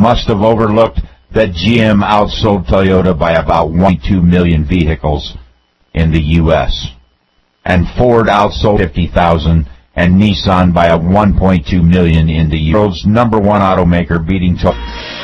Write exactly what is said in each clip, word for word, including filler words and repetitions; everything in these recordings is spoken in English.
must have overlooked that G M outsold Toyota by about one point two million vehicles in the U S and Ford outsold fifty thousand, and Nissan by a one point two million in the world's number one automaker, beating Toyota.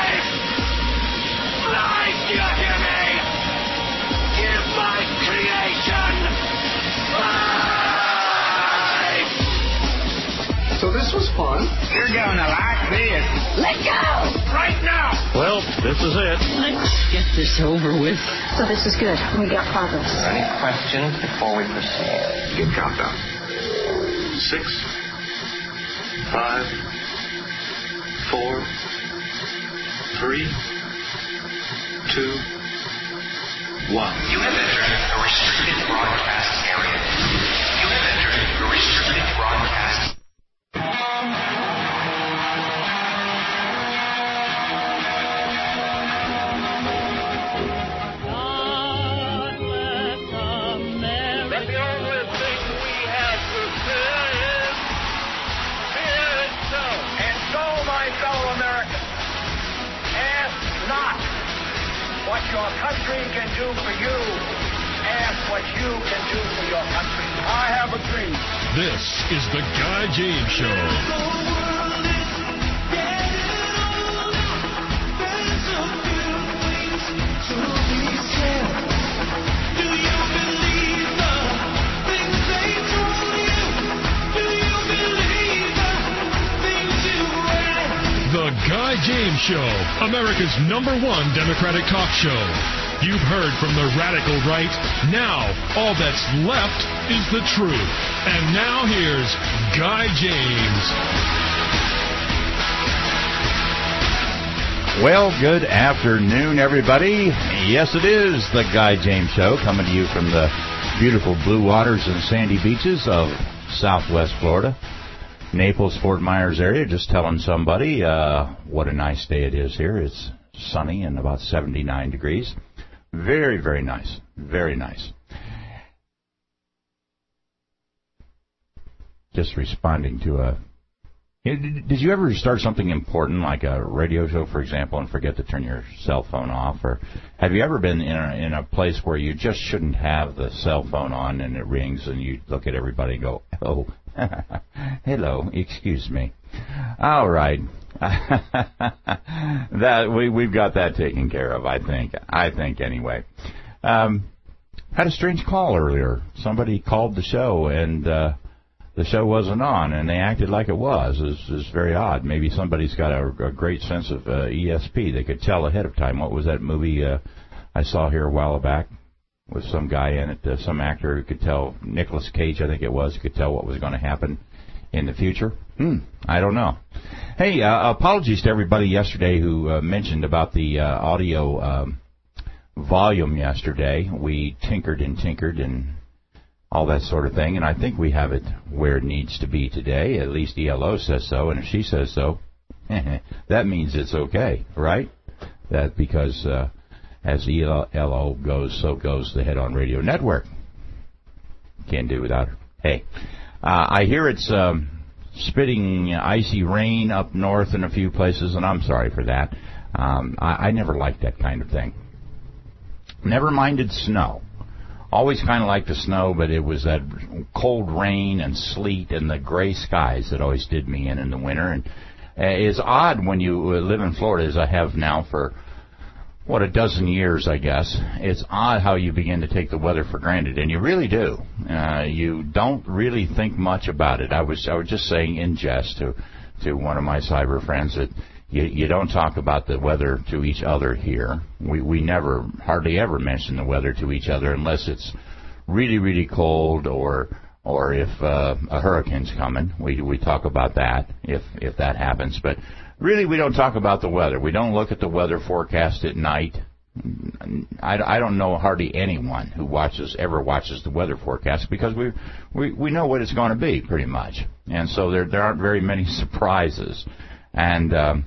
So this was fun. You're gonna like this. Let go! Right now! Well, this is it. Let's get this over with. So this is good. We got progress. Any questions before we proceed? Good countdown. Six, five, four, three, two, one. You have entered a restricted broadcast area. You have entered a restricted broadcast. What your country can do for you, ask what you can do for your country. I have a dream. This is the Guy James Show. The Guy James Show, America's number one Democratic talk show. You've heard from the radical right. Now, all that's left is the truth. And now here's Guy James. Well, good afternoon, everybody. Yes, it is the Guy James Show, coming to you from the beautiful blue waters and sandy beaches of Southwest Florida. Naples, Fort Myers area. Just telling somebody uh, what a nice day it is here. It's sunny and about seventy-nine degrees. Very, very nice. Very nice. Just responding to a... Did you ever start something important like a radio show, for example, and forget to turn your cell phone off? Or have you ever been in a, in a place where you just shouldn't have the cell phone on and it rings and you look at everybody and go, oh, hello, excuse me. All right. that we, we've got that taken care of, I think. I think, anyway. Um, had a strange call earlier. Somebody called the show, and uh, the show wasn't on, and they acted like it was. It's, it's very odd. Maybe somebody's got a, a great sense of uh, E S P. They could tell ahead of time. What was that movie uh, I saw here a while back? With some guy in it, uh, some actor who could tell, Nicolas Cage, I think it was, could tell what was going to happen in the future. Hmm, I don't know. Hey, uh, apologies to everybody yesterday who uh, mentioned about the uh, audio um, volume yesterday. We tinkered and tinkered and all that sort of thing, and I think we have it where it needs to be today. At least E L O says so, and if she says so, that means it's okay, right? That because... Uh, As E L O goes, so goes the Head On Radio Network. Can't do without her. Hey, uh, I hear it's um, spitting icy rain up north in a few places, and I'm sorry for that. Um, I, I never liked that kind of thing. Never minded snow. Always kind of liked the snow, but it was that cold rain and sleet and the gray skies that always did me in in the winter. And uh, it's odd when you live in Florida, as I have now for... what, a dozen years, I guess. It's odd how you begin to take the weather for granted, and you really do. Uh, you don't really think much about it. I was I was just saying in jest to to one of my cyber friends that you, you don't talk about the weather to each other here. We we never, hardly ever mention the weather to each other unless it's really, really cold or or if uh, a hurricane's coming. We we talk about that if if that happens, but really, we don't talk about the weather. We don't look at the weather forecast at night. I, I don't know hardly anyone who watches ever watches the weather forecast because we we we know what it's going to be pretty much, and so there there aren't very many surprises, and um,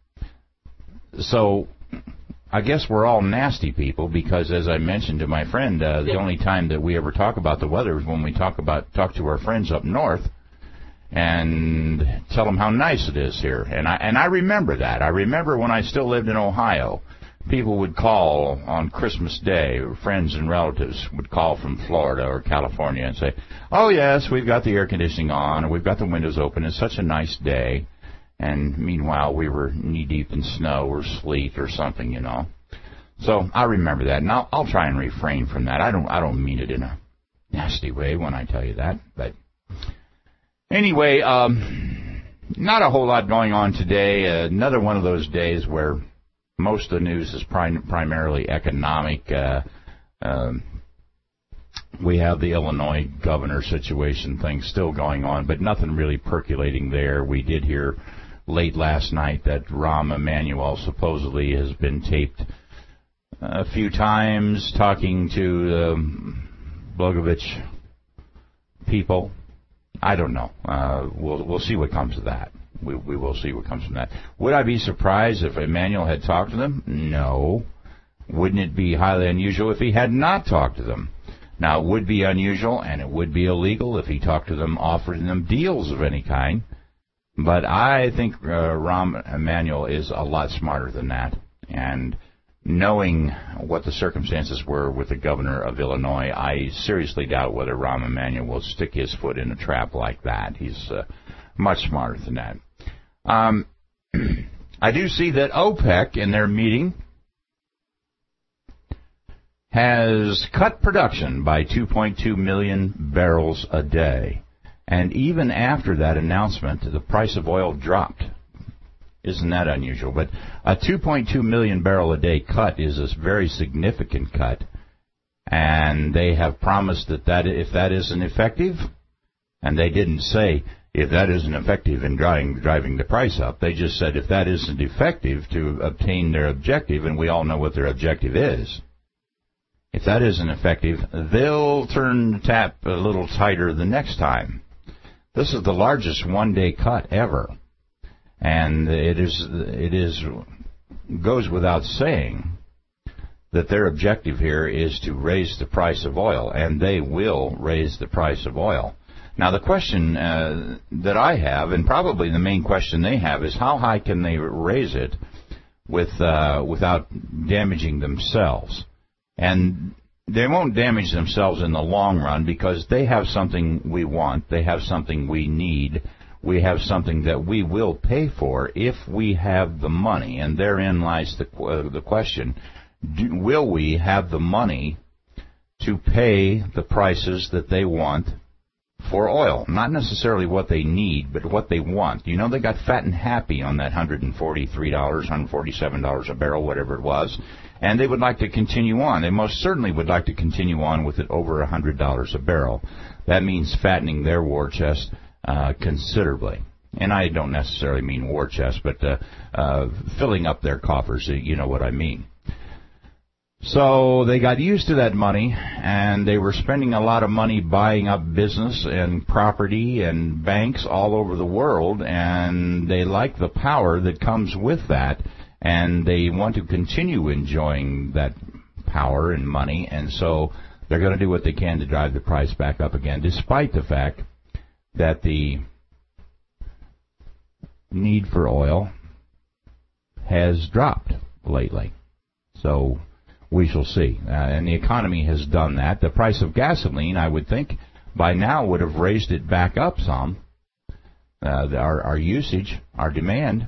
so I guess we're all nasty people because, as I mentioned to my friend, uh, the only time that we ever talk about the weather is when we talk about talk to our friends up north. and tell them how nice it is here. And I and I remember that. I remember when I still lived in Ohio, people would call on Christmas Day, or friends and relatives would call from Florida or California and say, oh, yes, we've got the air conditioning on, or we've got the windows open. It's such a nice day. And meanwhile, we were knee-deep in snow or sleet or something, you know. So I remember that, and I'll, I'll try and refrain from that. I don't I don't mean it in a nasty way when I tell you that. But anyway, um, not a whole lot going on today. Uh, another one of those days where most of the news is prim- primarily economic. Uh, um, we have the Illinois governor situation thing still going on, but nothing really percolating there. We did hear late last night that Rahm Emanuel supposedly has been taped a few times talking to the Blagojevich people. I don't know. Uh, we'll we'll see what comes of that. We we will see what comes from that. Would I be surprised if Emanuel had talked to them? No. Wouldn't it be highly unusual if he had not talked to them? Now, it would be unusual and it would be illegal if he talked to them, offering them deals of any kind. But I think uh, Rahm Emanuel is a lot smarter than that. And knowing what the circumstances were with the governor of Illinois, I seriously doubt whether Rahm Emanuel will stick his foot in a trap like that. He's uh, much smarter than that. Um, I do see that OPEC, in their meeting, has cut production by two point two million barrels a day. And even after that announcement, the price of oil dropped. Isn't that unusual? But a two point two million barrel a day cut is a very significant cut. And they have promised that, that if that isn't effective, and they didn't say if that isn't effective in driving, driving the price up, they just said if that isn't effective to obtain their objective, and we all know what their objective is. If that isn't effective, they'll turn the tap a little tighter the next time. This is the largest one-day cut ever. And it is it is goes without saying that their objective here is to raise the price of oil, and they will raise the price of oil. Now, the question uh, that I have, and probably the main question they have, is how high can they raise it with uh, without damaging themselves? And they won't damage themselves in the long run because they have something we want, they have something we need, we have something that we will pay for if we have the money. And therein lies the, uh, the question, do, will we have the money to pay the prices that they want for oil? Not necessarily what they need, but what they want. You know, they got fat and happy on that one hundred forty-three dollars, one hundred forty-seven dollars a barrel, whatever it was, and they would like to continue on. They most certainly would like to continue on with it over one hundred dollars a barrel. That means fattening their war chest uh, considerably. And I don't necessarily mean war chest, but uh, uh, filling up their coffers, you know what I mean. So they got used to that money, and they were spending a lot of money buying up business and property and banks all over the world, and they like the power that comes with that, and they want to continue enjoying that power and money, and so they're going to do what they can to drive the price back up again, despite the fact that the need for oil has dropped lately. So we shall see. Uh, and the economy has done that. The price of gasoline, I would think, by now would have raised it back up some. Uh, our, our usage, our demand.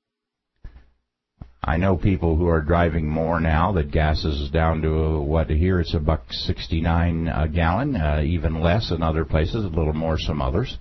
I know people who are driving more now that gas is down to, what, here it's a buck sixty-nine a gallon, uh, even less in other places, a little more some others.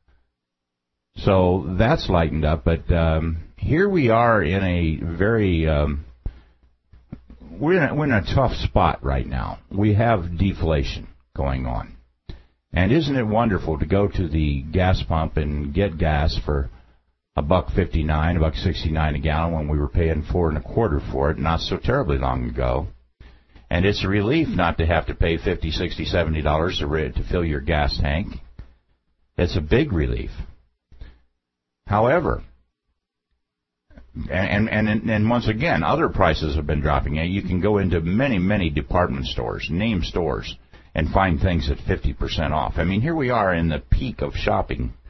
So that's lightened up. But um, here we are in a very... Um, We're in, a, we're in a tough spot right now. We have deflation going on. And isn't it wonderful to go to the gas pump and get gas for a buck fifty-nine, a buck sixty-nine a gallon when we were paying four and a quarter for it not so terribly long ago. And it's a relief not to have to pay fifty, sixty, seventy dollars to, to fill your gas tank. It's a big relief. However, And, and and once again, other prices have been dropping. You can go into many, many department stores, name stores, and find things at fifty percent off. I mean, here we are in the peak of shopping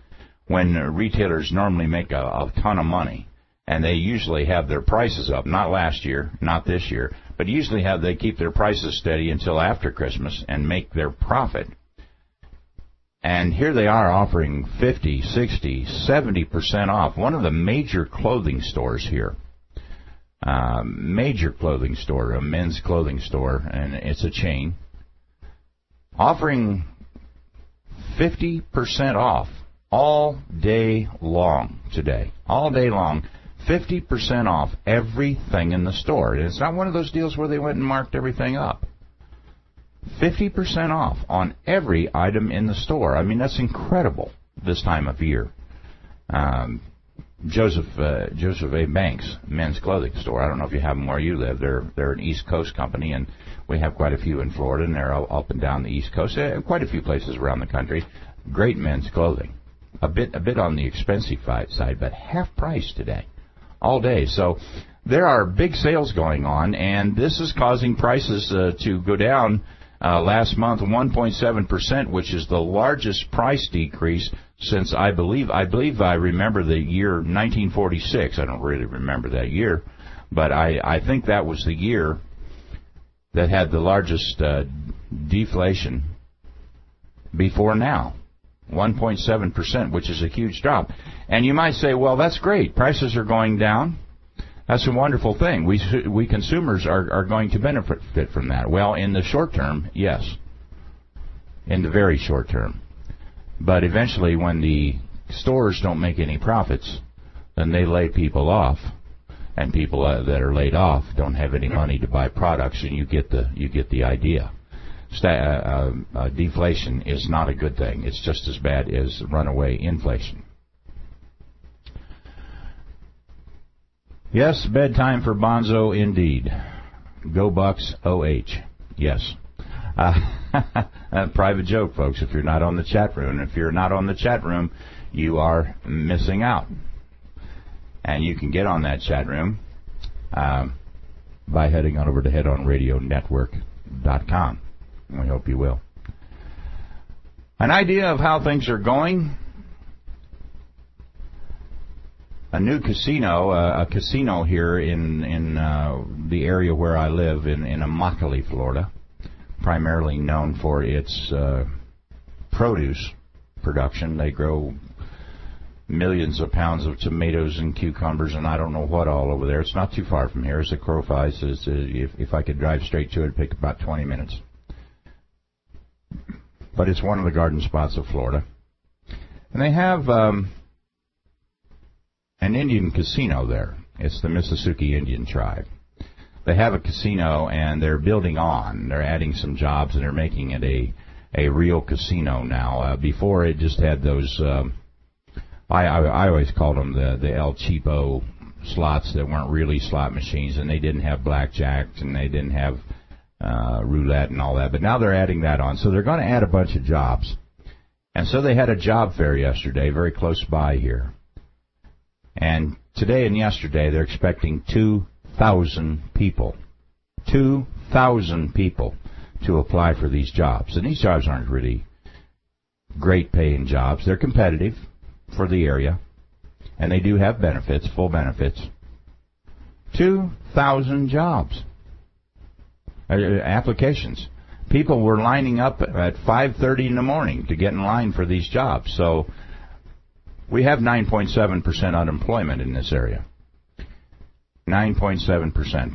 when retailers normally make a, a ton of money, and they usually have their prices up, not last year, not this year, but usually have they keep their prices steady until after Christmas and make their profit. And here they are offering fifty, sixty, seventy percent off. One of the major clothing stores here, uh, major clothing store, a men's clothing store, and it's a chain, offering fifty percent off all day long today. All day long, fifty percent off everything in the store. And it's not one of those deals where they went and marked everything up. fifty percent off on every item in the store. I mean, that's incredible this time of year. Um, Joseph uh, Joseph A. Banks men's clothing store. I don't know if you have them where you live. They're they're an East Coast company, and we have quite a few in Florida, and they're all up and down the East Coast. Uh, quite a few places around the country. Great men's clothing. A bit a bit on the expensive side, but half price today, all day. So there are big sales going on, and this is causing prices uh, to go down. Uh, last month, one point seven percent, which is the largest price decrease since I believe I believe I remember the year nineteen forty-six. I don't really remember that year, but I, I think that was the year that had the largest uh, deflation before now. one point seven percent, which is a huge drop. And you might say, well, that's great. Prices are going down. That's a wonderful thing. We we consumers are, are going to benefit from that. Well, in the short term, yes. In the very short term. But eventually, when the stores don't make any profits, then they lay people off. And people uh, that are laid off don't have any money to buy products, and you get the you get the idea. Sta- uh, uh, deflation is not a good thing. It's just as bad as runaway inflation. Yes, bedtime for Bonzo indeed. Go Bucks O H. Yes. Uh, a private joke, folks, if you're not on the chat room. And if you're not on the chat room, you are missing out. And you can get on that chat room um, by heading on over to head on radio network dot com. We hope you will. An idea of how things are going. A new casino, uh, a casino here in in uh, the area where I live, in, in Immokalee, Florida, primarily known for its uh, produce production. They grow millions of pounds of tomatoes and cucumbers and I don't know what all over there. It's not too far from here. As the crow flies, it's, uh, if, if I could drive straight to it, it'd take about twenty minutes. But it's one of the garden spots of Florida. And they have um, an Indian casino there. It's the Mississauga Indian tribe. They have a casino, and they're building on. They're adding some jobs, and they're making it a, a real casino now. Uh, before, it just had those, um, I, I, I always called them the, the El Cheapo slots that weren't really slot machines, and they didn't have blackjack, and they didn't have uh, roulette and all that. But now they're adding that on. So they're going to add a bunch of jobs. And so they had a job fair yesterday very close by here. And today and yesterday, they're expecting two thousand people, two thousand people to apply for these jobs. And these jobs aren't really great paying jobs. They're competitive for the area, and they do have benefits, full benefits. two thousand jobs, uh, applications. People were lining up at five thirty in the morning to get in line for these jobs. So we have nine point seven percent unemployment in this area. nine point seven percent.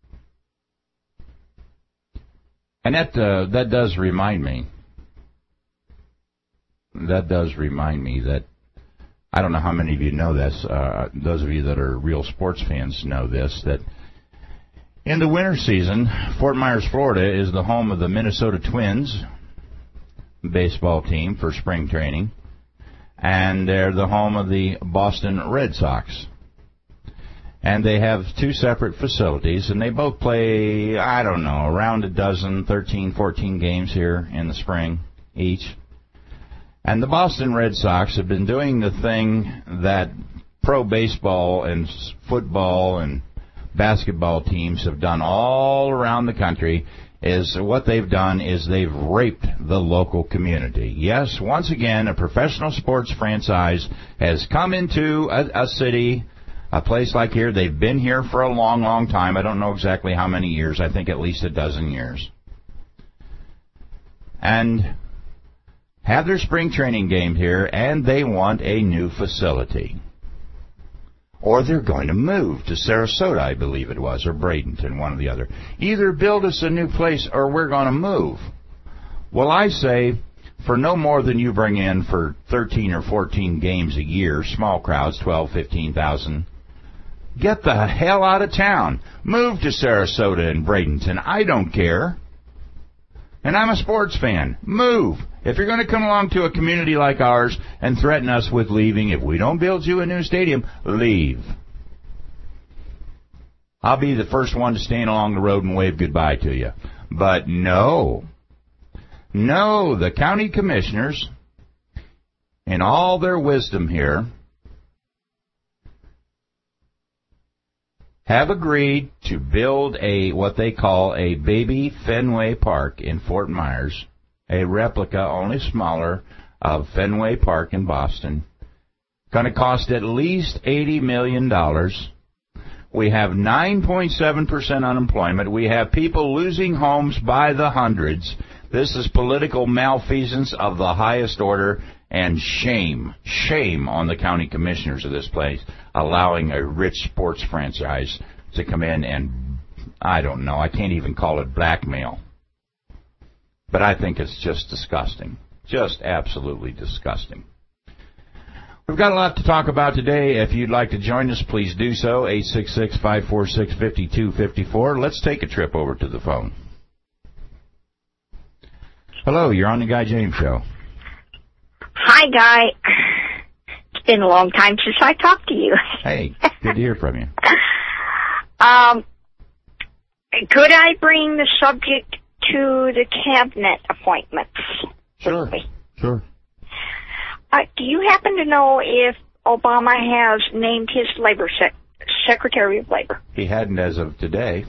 And that uh, that does remind me, that does remind me that, I don't know how many of you know this, uh, those of you that are real sports fans know this, that in the winter season, Fort Myers, Florida is the home of the Minnesota Twins baseball team for spring training. And they're the home of the Boston Red Sox. And they have two separate facilities, and they both play, I don't know, around a dozen, thirteen, fourteen games here in the spring each. And the Boston Red Sox have been doing the thing that pro baseball and football and basketball teams have done all around the country, is what they've done is they've raped the local community. Yes, once again, a professional sports franchise has come into a, a city, a place like here. They've been here for a long, long time. I don't know exactly how many years. I think at least a dozen years. And have their spring training game here, and they want a new facility. Or they're going to move to Sarasota, I believe it was, or Bradenton, one or the other. Either build us a new place or we're going to move. Well, I say, for no more than you bring in for thirteen or fourteen games a year, small crowds, twelve, fifteen thousand, get the hell out of town. Move to Sarasota and Bradenton. I don't care. And I'm a sports fan. Move. If you're going to come along to a community like ours and threaten us with leaving, if we don't build you a new stadium, leave. I'll be the first one to stand along the road and wave goodbye to you. But no. No, the county commissioners, in all their wisdom here, have agreed to build a what they call a baby Fenway Park in Fort Myers, a replica, only smaller, of Fenway Park in Boston. Going to cost at least eighty million dollars. We have nine point seven percent unemployment. We have people losing homes by the hundreds. This is political malfeasance of the highest order, and shame, shame on the county commissioners of this place, allowing a rich sports franchise to come in and, I don't know, I can't even call it blackmail. But I think it's just disgusting. Just absolutely disgusting. We've got a lot to talk about today. If you'd like to join us, please do so. eight six six, five four six, five two five four. Let's take a trip over to the phone. Hello, you're on the Guy James Show. Hi, Guy. It's been a long time since I talked to you. Hey, good to hear from you. Um, could I bring the subject to the cabinet appointments? Sure, sure. Uh, do you happen to know if Obama has named his labor sec- Secretary of Labor? He hadn't as of today.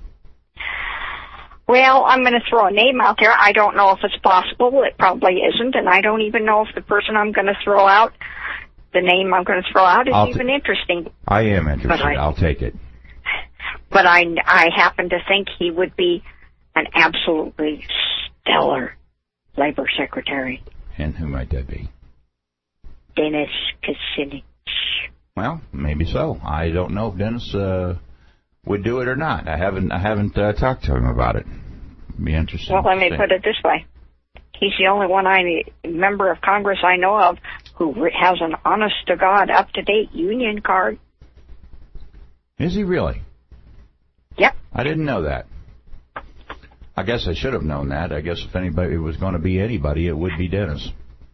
Well, I'm going to throw a name out there. I don't know if it's possible. It probably isn't, and I don't even know if the person I'm going to throw out, the name I'm going to throw out, is I'll even t- interesting. I am interested. I, I'll take it. But I, I happen to think he would be an absolutely stellar labor secretary. And who might that be? Dennis Kucinich. Well, maybe so. I don't know if Dennis uh, would do it or not. I haven't I haven't uh, talked to him about it. It'd be interesting. Well, let me see. put it this way. He's the only one I member of Congress I know of who has an honest-to-God, up-to-date union card. Is he really? Yep. I didn't know that. I guess I should have known that. I guess if anybody was going to be anybody, it would be Dennis.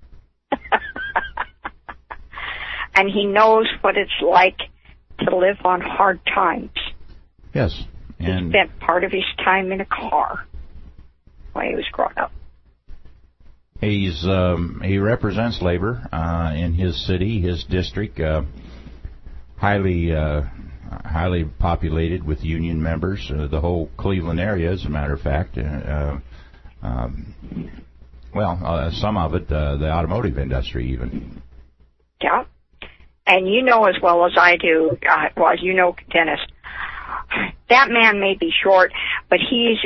And he knows what it's like to live on hard times. Yes. And he spent part of his time in a car when he was growing up. He's um, he represents labor uh, in his city, his district, uh, highly uh, highly populated with union members. Uh, the whole Cleveland area, as a matter of fact. Uh, um, well, uh, some of it, uh, the automotive industry, even. Yeah. And you know as well as I do, uh, well, as you know, Dennis, that man may be short, but he's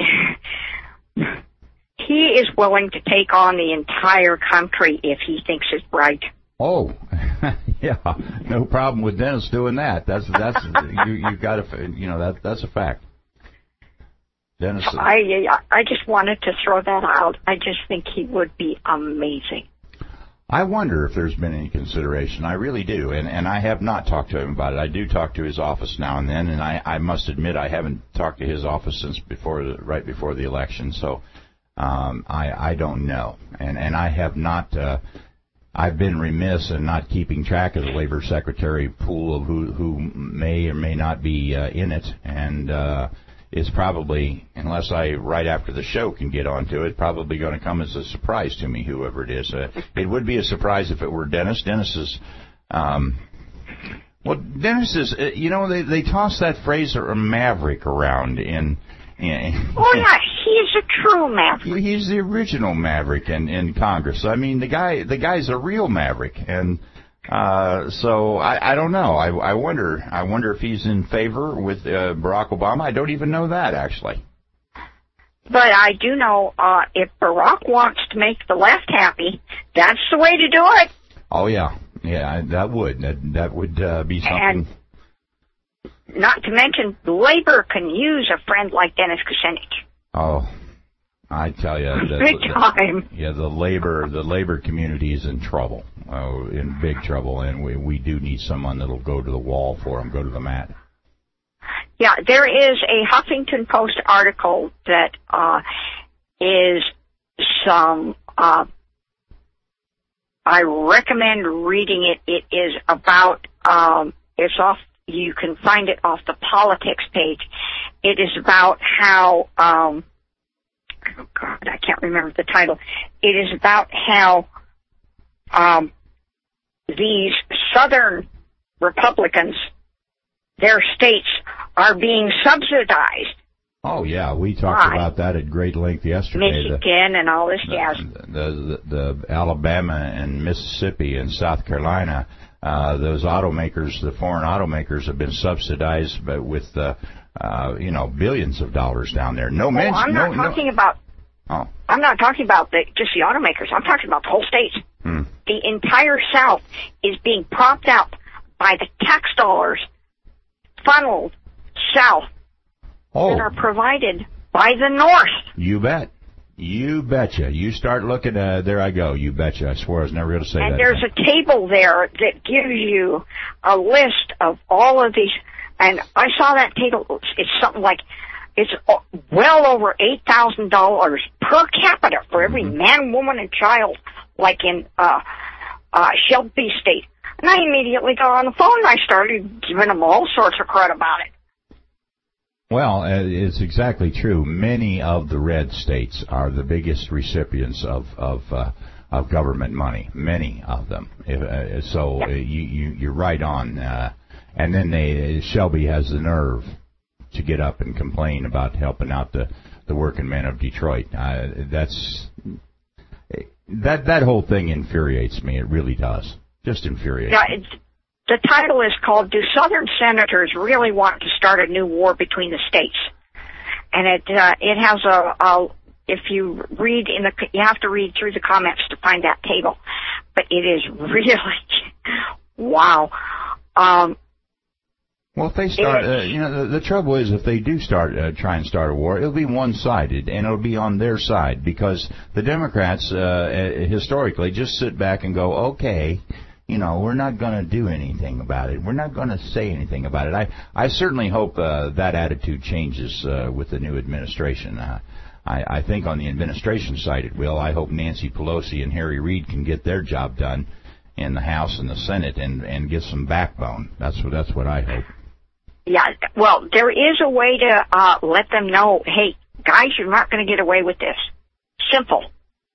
he is willing to take on the entire country if he thinks it's right. Oh, yeah, no problem with Dennis doing that. That's that's you you got to you know that that's a fact. Dennis, I I just wanted to throw that out. I just think he would be amazing. I wonder if there's been any consideration. I really do, and and I have not talked to him about it. I do talk to his office now and then, and I, I must admit I haven't talked to his office since before the, right before the election. So um, I I don't know, and and I have not. Uh, I've been remiss in not keeping track of the labor secretary pool of who who may or may not be uh, in it, and. Uh, Is probably, unless I right after the show can get onto it, probably going to come as a surprise to me, whoever it is. Uh, it would be a surprise if it were Dennis. Dennis is, um, well, Dennis is, uh, you know, they they toss that phrase or maverick around in Yeah. Oh, yeah, he's a true maverick. He's the original maverick in, in Congress. I mean, the guy, the guy's a real maverick, and uh, so I, I don't know. I, I wonder, I wonder if he's in favor with uh, Barack Obama. I don't even know that actually. But I do know uh, if Barack wants to make the left happy, that's the way to do it. Oh yeah, yeah, that would that that would uh, be something. And not to mention, Labor can use a friend like Dennis Kucinich. Oh, I tell you, the, big the, time. Yeah, the labor the labor community is in trouble, oh, in big trouble, and we we do need someone that'll go to the wall for them, go to the mat. Yeah, there is a Huffington Post article that uh, is some. Uh, I recommend reading it. It is about. Um, it's off. You can find it off the politics page. It is about how, um, oh God, I can't remember the title. It is about how um, these Southern Republicans, their states, are being subsidized. Oh, yeah, we talked by about that at great length yesterday. Michigan the, and all this the, jazz. The, the, the Alabama and Mississippi and South Carolina. Uh, those automakers, the foreign automakers, have been subsidized by, with, uh, uh, you know, billions of dollars down there. No oh, mention. I'm not no, talking no. about. Oh. I'm not talking about the, just the automakers. I'm talking about the whole states. Hmm. The entire South is being propped up by the tax dollars funneled south oh. that are provided by the North. You bet. You betcha. You start looking, uh, there I go, you betcha. I swore I was never going to say and that. And there's again. a table there that gives you a list of all of these, and I saw that table, it's something like, it's well over eight thousand dollars per capita for every mm-hmm. man, woman, and child, like in uh, uh, Shelby State. And I immediately got on the phone and I started giving them all sorts of credit about it. Well, it's exactly true. Many of the red states are the biggest recipients of of, uh, of government money. Many of them. If, uh, so yep. uh, you, you you're right on. Uh, and then they Shelby has the nerve to get up and complain about helping out the the working men of Detroit. Uh, that's that that whole thing infuriates me. It really does. Just infuriates yeah, me. It's, the title is called, Do Southern Senators Really Want to Start a New War Between the States? And it uh, it has a, a, if you read in the, you have to read through the comments to find that table. But it is really, wow. Um, well, if they start, uh, you know, the, the trouble is if they do start, uh, try and start a war, it'll be one-sided, and it'll be on their side, because the Democrats, uh, historically, just sit back and go, okay, you know, we're not going to do anything about it. We're not going to say anything about it. I, I certainly hope uh, that attitude changes uh, with the new administration. Uh, I, I think on the administration side it will. I hope Nancy Pelosi and Harry Reid can get their job done in the House and the Senate and, and get some backbone. That's what that's what I hope. Yeah, well, there is a way to uh, let them know, hey, guys, you're not going to get away with this. Simple.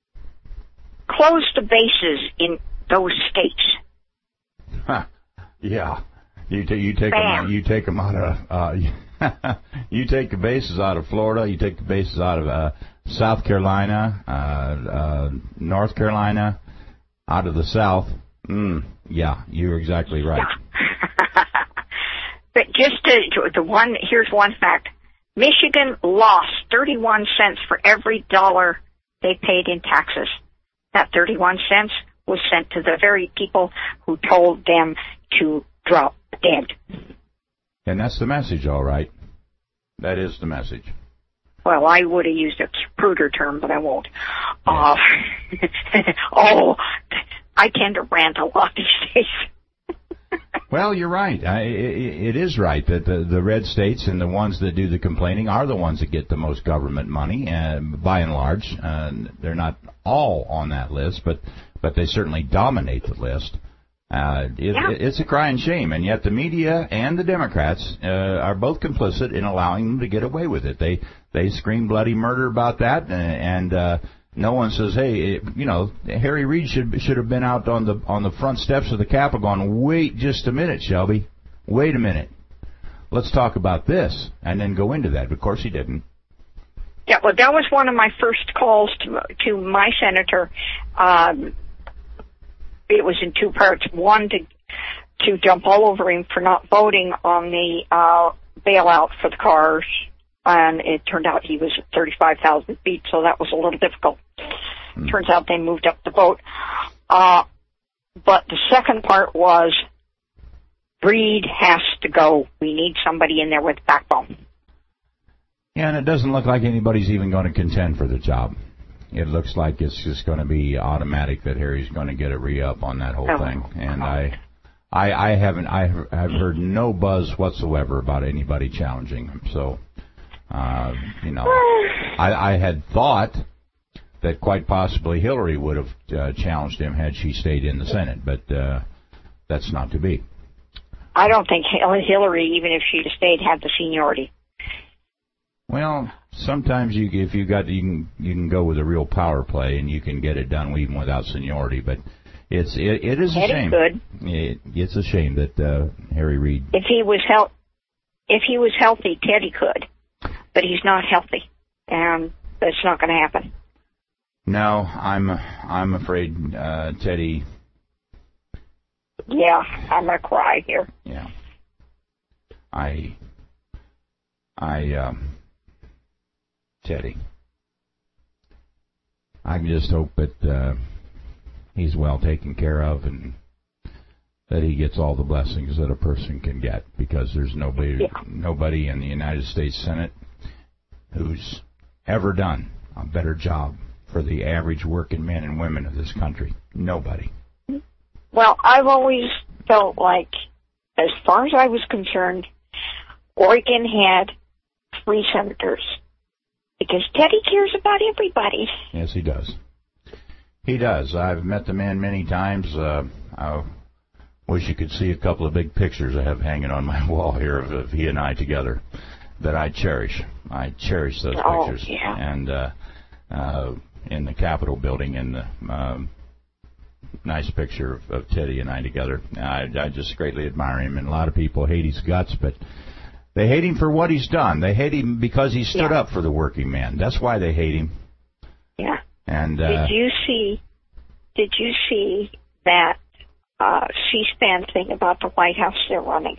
Close the bases in those states. Huh. Yeah, you t- you take them you take them out of uh, you take the bases out of Florida, you take the bases out of uh, South Carolina, uh, uh, North Carolina, out of the South. Mm, yeah, you're exactly right. Yeah. But just to, the one, here's one fact: Michigan lost thirty-one cents for every dollar they paid in taxes. That thirty-one cents was sent to the very people who told them to drop dead. And that's the message, all right. That is the message. Well, I would have used a cruder term, but I won't. Yeah. Uh, oh, I tend to rant a lot these days. Well, you're right. I, it, it is right that the, the red states and the ones that do the complaining are the ones that get the most government money, and by and large. Uh, they're not all on that list, but but they certainly dominate the list. Uh, it, yeah. It's a crying shame, and yet the media and the Democrats uh, are both complicit in allowing them to get away with it. They they scream bloody murder about that, and, and uh, no one says, hey, you know, Harry Reid should should have been out on the on the front steps of the Capitol going, wait just a minute, Shelby, wait a minute, let's talk about this, and then go into that. Of course, he didn't. Yeah, well, that was one of my first calls to to my senator. Um, it was in two parts. One, to to jump all over him for not voting on the uh, bailout for the cars, and it turned out he was at thirty-five thousand feet, so that was a little difficult. Mm. Turns out they moved up the vote. Uh, but the second part was, Breed has to go. We need somebody in there with backbone. Yeah, and it doesn't look like anybody's even going to contend for the job. It looks like it's just going to be automatic that Harry's going to get a re-up on that whole oh. thing. And I, I, I haven't, I have heard no buzz whatsoever about anybody challenging him. So, uh, you know, I, I had thought that quite possibly Hillary would have uh, challenged him had she stayed in the Senate, but uh, that's not to be. I don't think Hillary, even if she'd have stayed, had the seniority. Well, sometimes you, if you got, you can you can go with a real power play and you can get it done even without seniority. But it's it, it is a Teddy shame. Could. It, it's a shame that uh, Harry Reid. If he was hel- if he was healthy, Teddy could, but he's not healthy, and that's not going to happen. No, I'm I'm afraid uh, Teddy. Yeah, I'm gonna cry here. Yeah. I. I. Um, Teddy. I can just hope that uh, he's well taken care of and that he gets all the blessings that a person can get, because there's nobody yeah. nobody in the United States Senate who's ever done a better job for the average working men and women of this country. Nobody. Well, I've always felt like, as far as I was concerned, Oregon had three senators. Because Teddy cares about everybody. Yes, he does. He does. I've met the man many times. Uh, I wish you could see a couple of big pictures I have hanging on my wall here of, of he and I together that I cherish. I cherish those oh, pictures. Yeah. And uh, uh, in the Capitol building, in the um, nice picture of, of Teddy and I together. I, I just greatly admire him, and a lot of people hate his guts, but they hate him for what he's done. They hate him because he stood yeah. up for the working man. That's why they hate him. Yeah. And uh, did you see? Did you see that uh, C-SPAN thing about the White House they're running?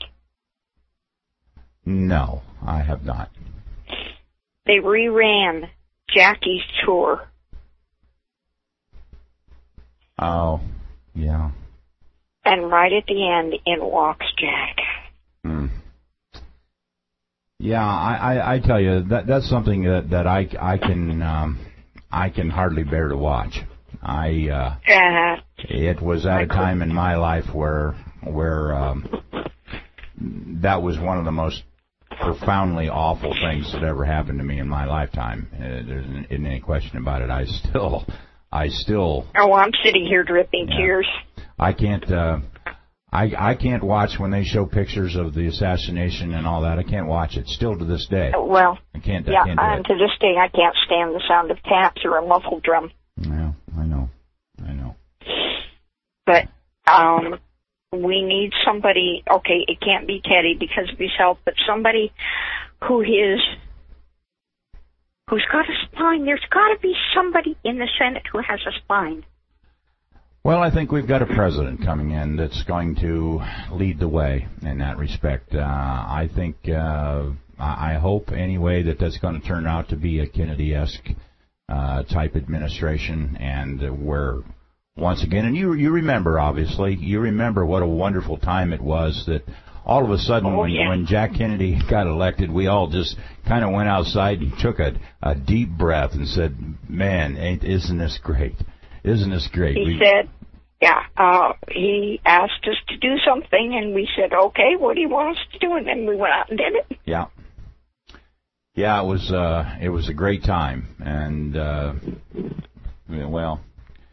No, I have not. They reran Jackie's tour. Oh, yeah. And right at the end, in walks Jack. Hmm. Yeah, I, I, I tell you that that's something that, that I, I can um, I can hardly bear to watch. I uh, uh, it was at a time in my life where where um, that was one of the most profoundly awful things that ever happened to me in my lifetime. Uh, there isn't any question about it. I still I still. Oh, I'm sitting here dripping yeah, tears. I can't. Uh, I, I can't watch when they show pictures of the assassination and all that. I can't watch it, still to this day. Well, I can't, yeah, I can't do and it. to this day I can't stand the sound of taps or a muffled drum. Yeah, I know, I know. But um, we need somebody, okay, it can't be Teddy because of his health, but somebody who is, who's got a spine. There's got to be somebody in the Senate who has a spine. Well, I think we've got a president coming in that's going to lead the way in that respect. Uh, I think, uh, I hope anyway, that that's going to turn out to be a Kennedy-esque uh, type administration, and uh, where, once again, and you you remember, obviously, you remember what a wonderful time it was that all of a sudden oh, when, yeah. when Jack Kennedy got elected, we all just kind of went outside and took a, a deep breath and said, man, ain't, isn't this great? Isn't this great? He we, said, yeah, uh, he asked us to do something, and we said, okay, what do you want us to do? And then we went out and did it. Yeah. Yeah, it was, uh, it was a great time. And, uh, well,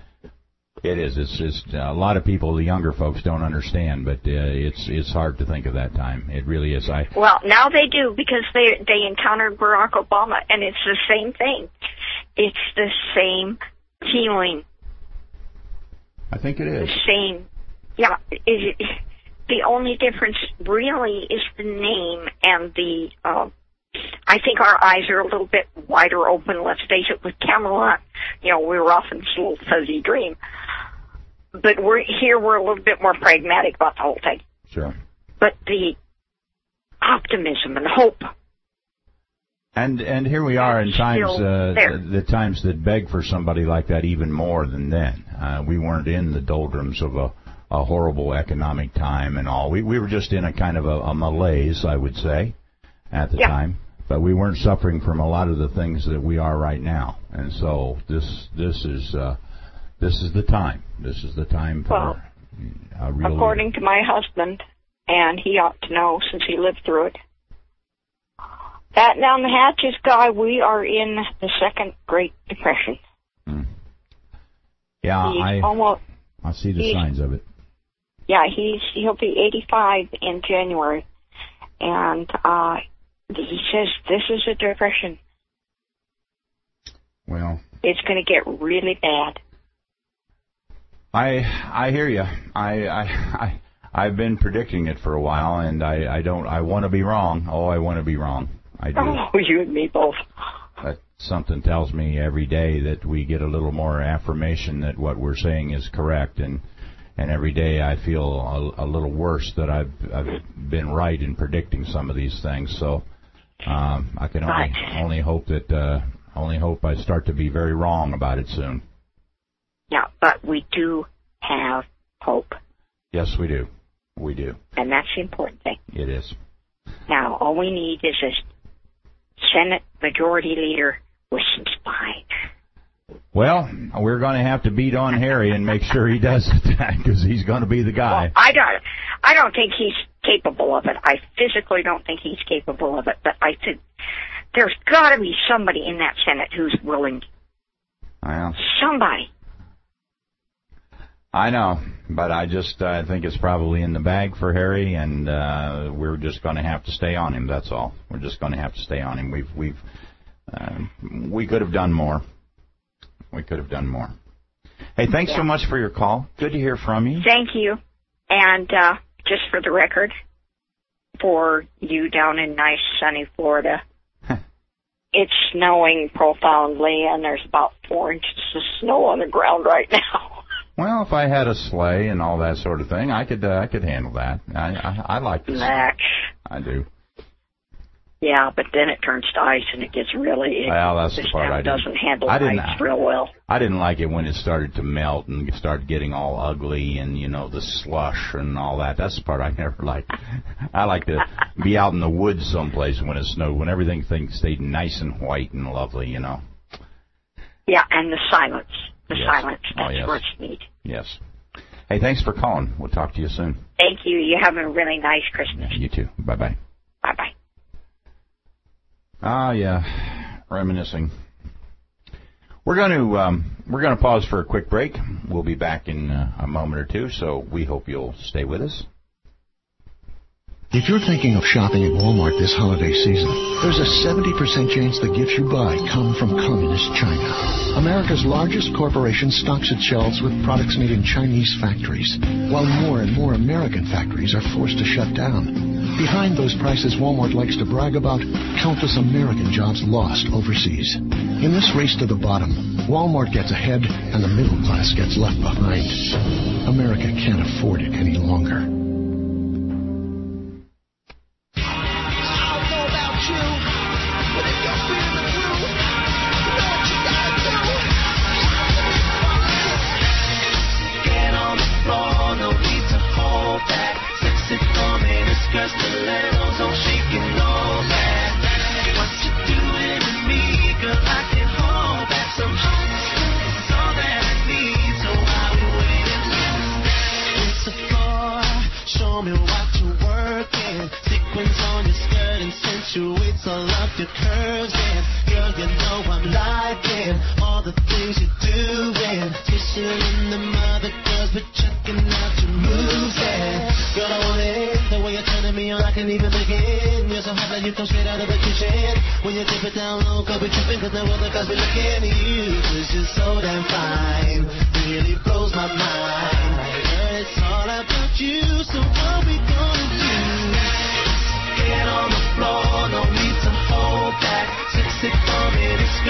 it is. It's just uh, a lot of people, the younger folks, don't understand, but uh, it's it's hard to think of that time. It really is. I Well, now they do, because they, they encountered Barack Obama, and it's the same thing. It's the same feeling. I think it is. The same. Yeah. It, the only difference really is the name and the uh, I think our eyes are a little bit wider open. Let's face it, with Camelot, you know, we were off in this little fuzzy dream. But we're here, we're a little bit more pragmatic about the whole thing. Sure. But the optimism and hope. And and here we are in times, uh, the, the times that beg for somebody like that even more than then. Uh, we weren't in the doldrums of a, a horrible economic time and all. We we were just in a kind of a, a malaise, I would say, at the yeah. time. But we weren't suffering from a lot of the things that we are right now. And so this this is uh, this is the time. This is the time for well, a real. According to my husband, and he ought to know since he lived through it. That down the hatches, guy, we are in the second Great Depression. Hmm. Yeah, he's I almost, I see the signs of it. Yeah, he's he'll be eighty-five in January, and uh, he says this is a depression. Well, it's going to get really bad. I I hear you. I I. I I've been predicting it for a while, and I, I don't. I want to be wrong. Oh, I want to be wrong. I do. Oh, you and me both. But something tells me every day that we get a little more affirmation that what we're saying is correct, and and every day I feel a, a little worse that I've I've been right in predicting some of these things. So um, I can only but, only hope that uh, only hope I start to be very wrong about it soon. Yeah, but we do have hope. Yes, we do. We do. And that's the important thing. It is. Now, all we need is a Senate Majority Leader with some spine. Well, we're going to have to beat on Harry and make sure he does that, because he's going to be the guy. Well, I don't, I don't think he's capable of it. I physically don't think he's capable of it, but I think there's got to be somebody in that Senate who's willing. Well, somebody. I know, but I just uh, think it's probably in the bag for Harry, and uh, we're just going to have to stay on him. That's all. We're just going to have to stay on him. We've we've uh, we could have done more. We could have done more. Hey, thanks yeah. so much for your call. Good to hear from you. Thank you. And uh, just for the record, for you down in nice sunny Florida, it's snowing profoundly, and there's about four inches of snow on the ground right now. Well, if I had a sleigh and all that sort of thing, I could uh, I could handle that. I I, I like this. Max. I do. Yeah, but then it turns to ice and it gets really. It, well, that's the part I didn't. Doesn't handle I didn't, ice real well. I didn't like it when it started to melt and started getting all ugly and you know the slush and all that. That's the part I never liked. I like to be out in the woods someplace when it snowed, when everything stayed nice and white and lovely, you know. Yeah, and the silence. The yes. silence. That's oh, yes. what's neat. Yes. Hey, thanks for calling. We'll talk to you soon. Thank you. You have a really nice Christmas. You too. Bye-bye. Bye-bye. Ah, yeah. Reminiscing. We're going to um, we're going to pause for a quick break. We'll be back in uh, a moment or two, so we hope you'll stay with us. If you're thinking of shopping at Walmart this holiday season, there's a seventy percent chance the gifts you buy come from Communist China. America's largest corporation stocks its shelves with products made in Chinese factories, while more and more American factories are forced to shut down. Behind those prices Walmart likes to brag about, countless American jobs lost overseas. In this race to the bottom, Walmart gets ahead and the middle class gets left behind. America can't afford it any longer. Your curves and girl, you know I'm liking all the things you're doing. Kissing in the mother girls, but checking out your moves. And girl, I want it the way you're turning me on. I can't even begin. You're so hot that you come straight out of the kitchen. When you dip it down low, go be tripping, cause no other guys be looking at you. Cause you're so damn fine, really blows my mind. Girl, it's all about you, so what we gonna do? Get on the floor, no need to hold back.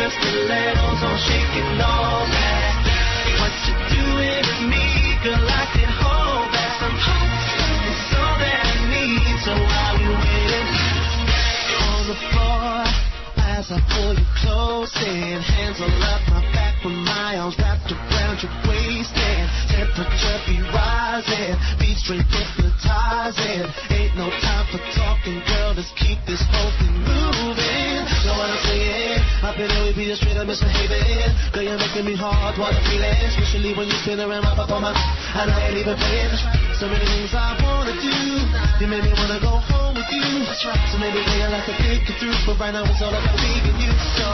skirt stilettos on shaking all that. What you doing to me, girl, I can hold back some hot stuff. It's all that I need, so while we waiting on the floor, as I pull you close in, hands all up my back with my arms wrapped around your waist, and temperature be rising, beat straight hypnotizing. Ain't no time for talking, girl, let's keep this whole thing moving. Know what I'm saying? I've been always being straight up misbehaving. Girl, you're making me hard, what a feeling, especially when you spin around my performance, and I ain't even playing. So many things I wanna do, you made me wanna go home with you. So maybe girl, I can think it through, but right now it's all about me and you. So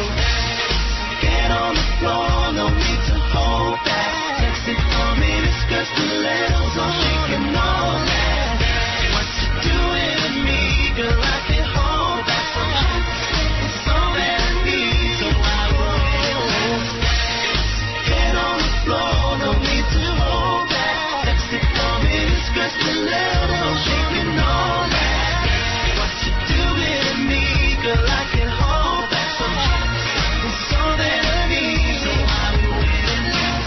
get on the floor, no need to hold back. Sexy for me, the skirt stilettos on shaking all that. What you doing to me, girl, I can hold back some hot. It's all that I need, so I will. Get on the floor, no need to hold back. Sexy for me, the skirt stilettos on shaking all that. What you doing to me, girl, I can hold back some hot. It's all that I need, so I will wait.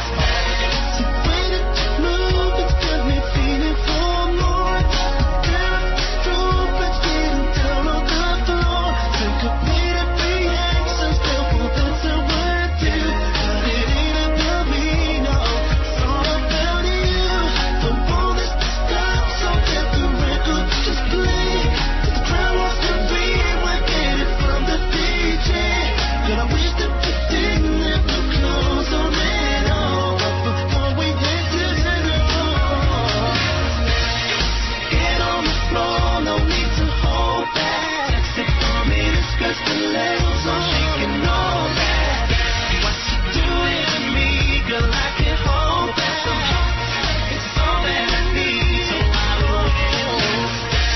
So when it moves, it's got me feeling for more. Turn up the strobe, let's get it down on the floor. Syncopated reactions, still full, that's a word to. But it ain't about me, no, it's all about you. Don't want this to stop, so let the record just play. If the crowd wants to read, we'll get it from the D J. Girl, I wish that we didn't have to close on it all, but before we head to the door, get on the floor, no need to hold back. Sexy for me, the skirt stilettos on shaking all that. What you doing to me, girl, I can hold back some hot. It's all that I need, so I will.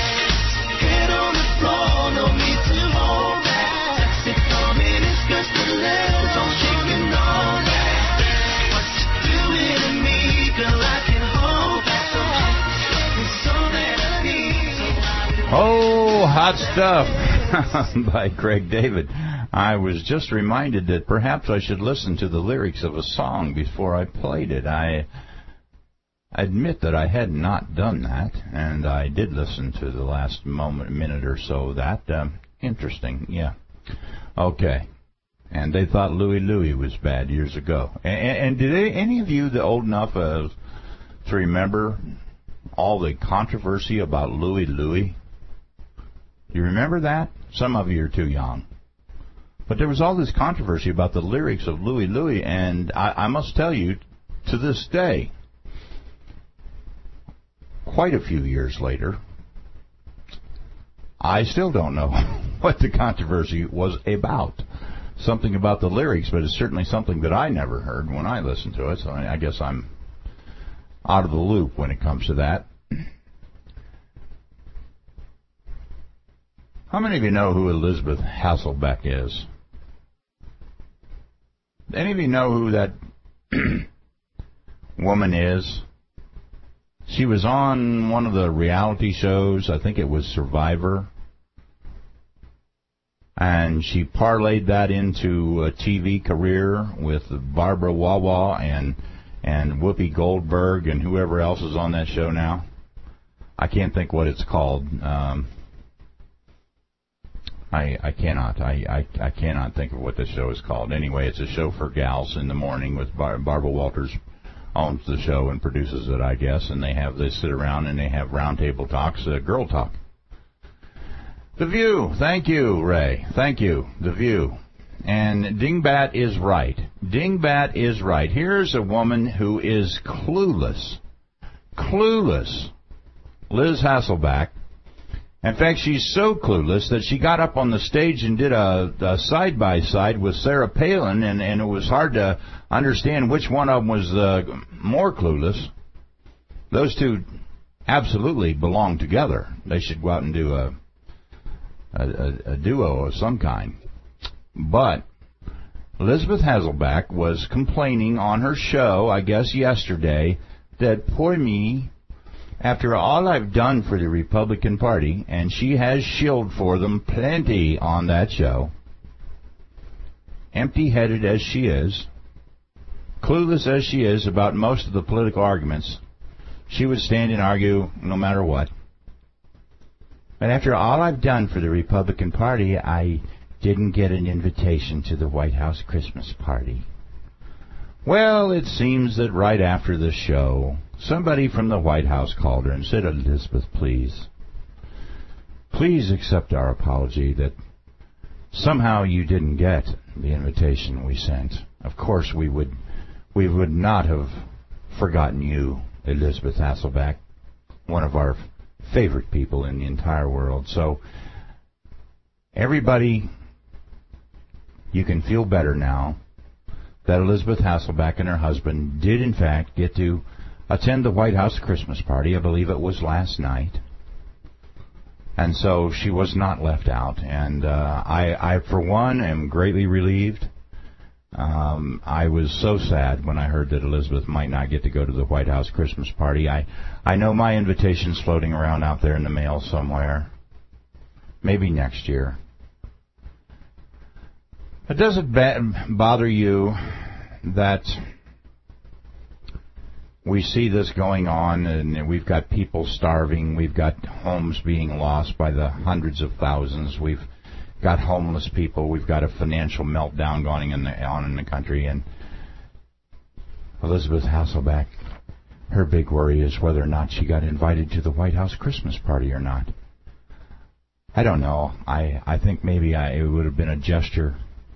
Get on the floor, no need to hold back. Sexy for me, the skirt stilettos on shaking all that. What you doing to me, girl, I can hold back some hot. It's all that I need, so I will. Oh, hot stuff by Craig David. I was just reminded that perhaps I should listen to the lyrics of a song before I played it. I admit that I had not done that, and I did listen to the last moment, minute or so of that. Um, interesting, yeah. Okay. And they thought Louie Louie was bad years ago. And, and did they, any of you that old enough uh, to remember all the controversy about Louie Louie? You remember that? Some of you are too young. But there was all this controversy about the lyrics of Louie Louie, and I, I must tell you, to this day, quite a few years later, I still don't know what the controversy was about. Something about the lyrics, but it's certainly something that I never heard when I listened to it, so I guess I'm out of the loop when it comes to that. How many of you know who Elizabeth Hasselbeck is? Any of you know who that woman is? She was on one of the reality shows, I think it was Survivor, and she parlayed that into a T V career with Barbara Wawa and and Whoopi Goldberg and whoever else is on that show now. I can't think what it's called. Um, I I cannot. I, I I cannot think of what the show is called. Anyway, it's a show for gals in the morning with Bar- Barbara Walters owns the show and produces it, I guess, and they have they sit around and they have roundtable talks, uh, girl talk. The View. Thank you, Ray. Thank you. The View. And Dingbat is right. Dingbat is right. Here's a woman who is clueless. Clueless. Liz Hasselbeck. In fact, she's so clueless that she got up on the stage and did a, a side-by-side with Sarah Palin, and, and it was hard to understand which one of them was uh, more clueless. Those two absolutely belong together. They should go out and do a, a, a duo of some kind. But Elizabeth Hasselbeck was complaining on her show, I guess yesterday, that poor me, after all I've done for the Republican Party, and she has shilled for them plenty on that show, empty-headed as she is, clueless as she is about most of the political arguments, she would stand and argue no matter what. But after all I've done for the Republican Party, I didn't get an invitation to the White House Christmas party. Well, it seems that right after the show, somebody from the White House called her and said, Elizabeth, please, please accept our apology that somehow you didn't get the invitation we sent. Of course, we would we would not have forgotten you, Elizabeth Hasselbeck, one of our favorite people in the entire world. So, everybody, you can feel better now that Elizabeth Hasselbeck and her husband did, in fact, get to attend the White House Christmas party. I believe it was last night. And so she was not left out. And uh, I, I, for one, am greatly relieved. Um, I was so sad when I heard that Elizabeth might not get to go to the White House Christmas party. I, I know my invitation's floating around out there in the mail somewhere. Maybe next year. But does it ba- bother you that we see this going on and we've got people starving, we've got homes being lost by the hundreds of thousands, we've got homeless people, we've got a financial meltdown going in the, on in the country, and Elizabeth Hasselbeck, her big worry is whether or not she got invited to the White House Christmas party or not. I don't know. I, I think maybe I, it would have been a gesture,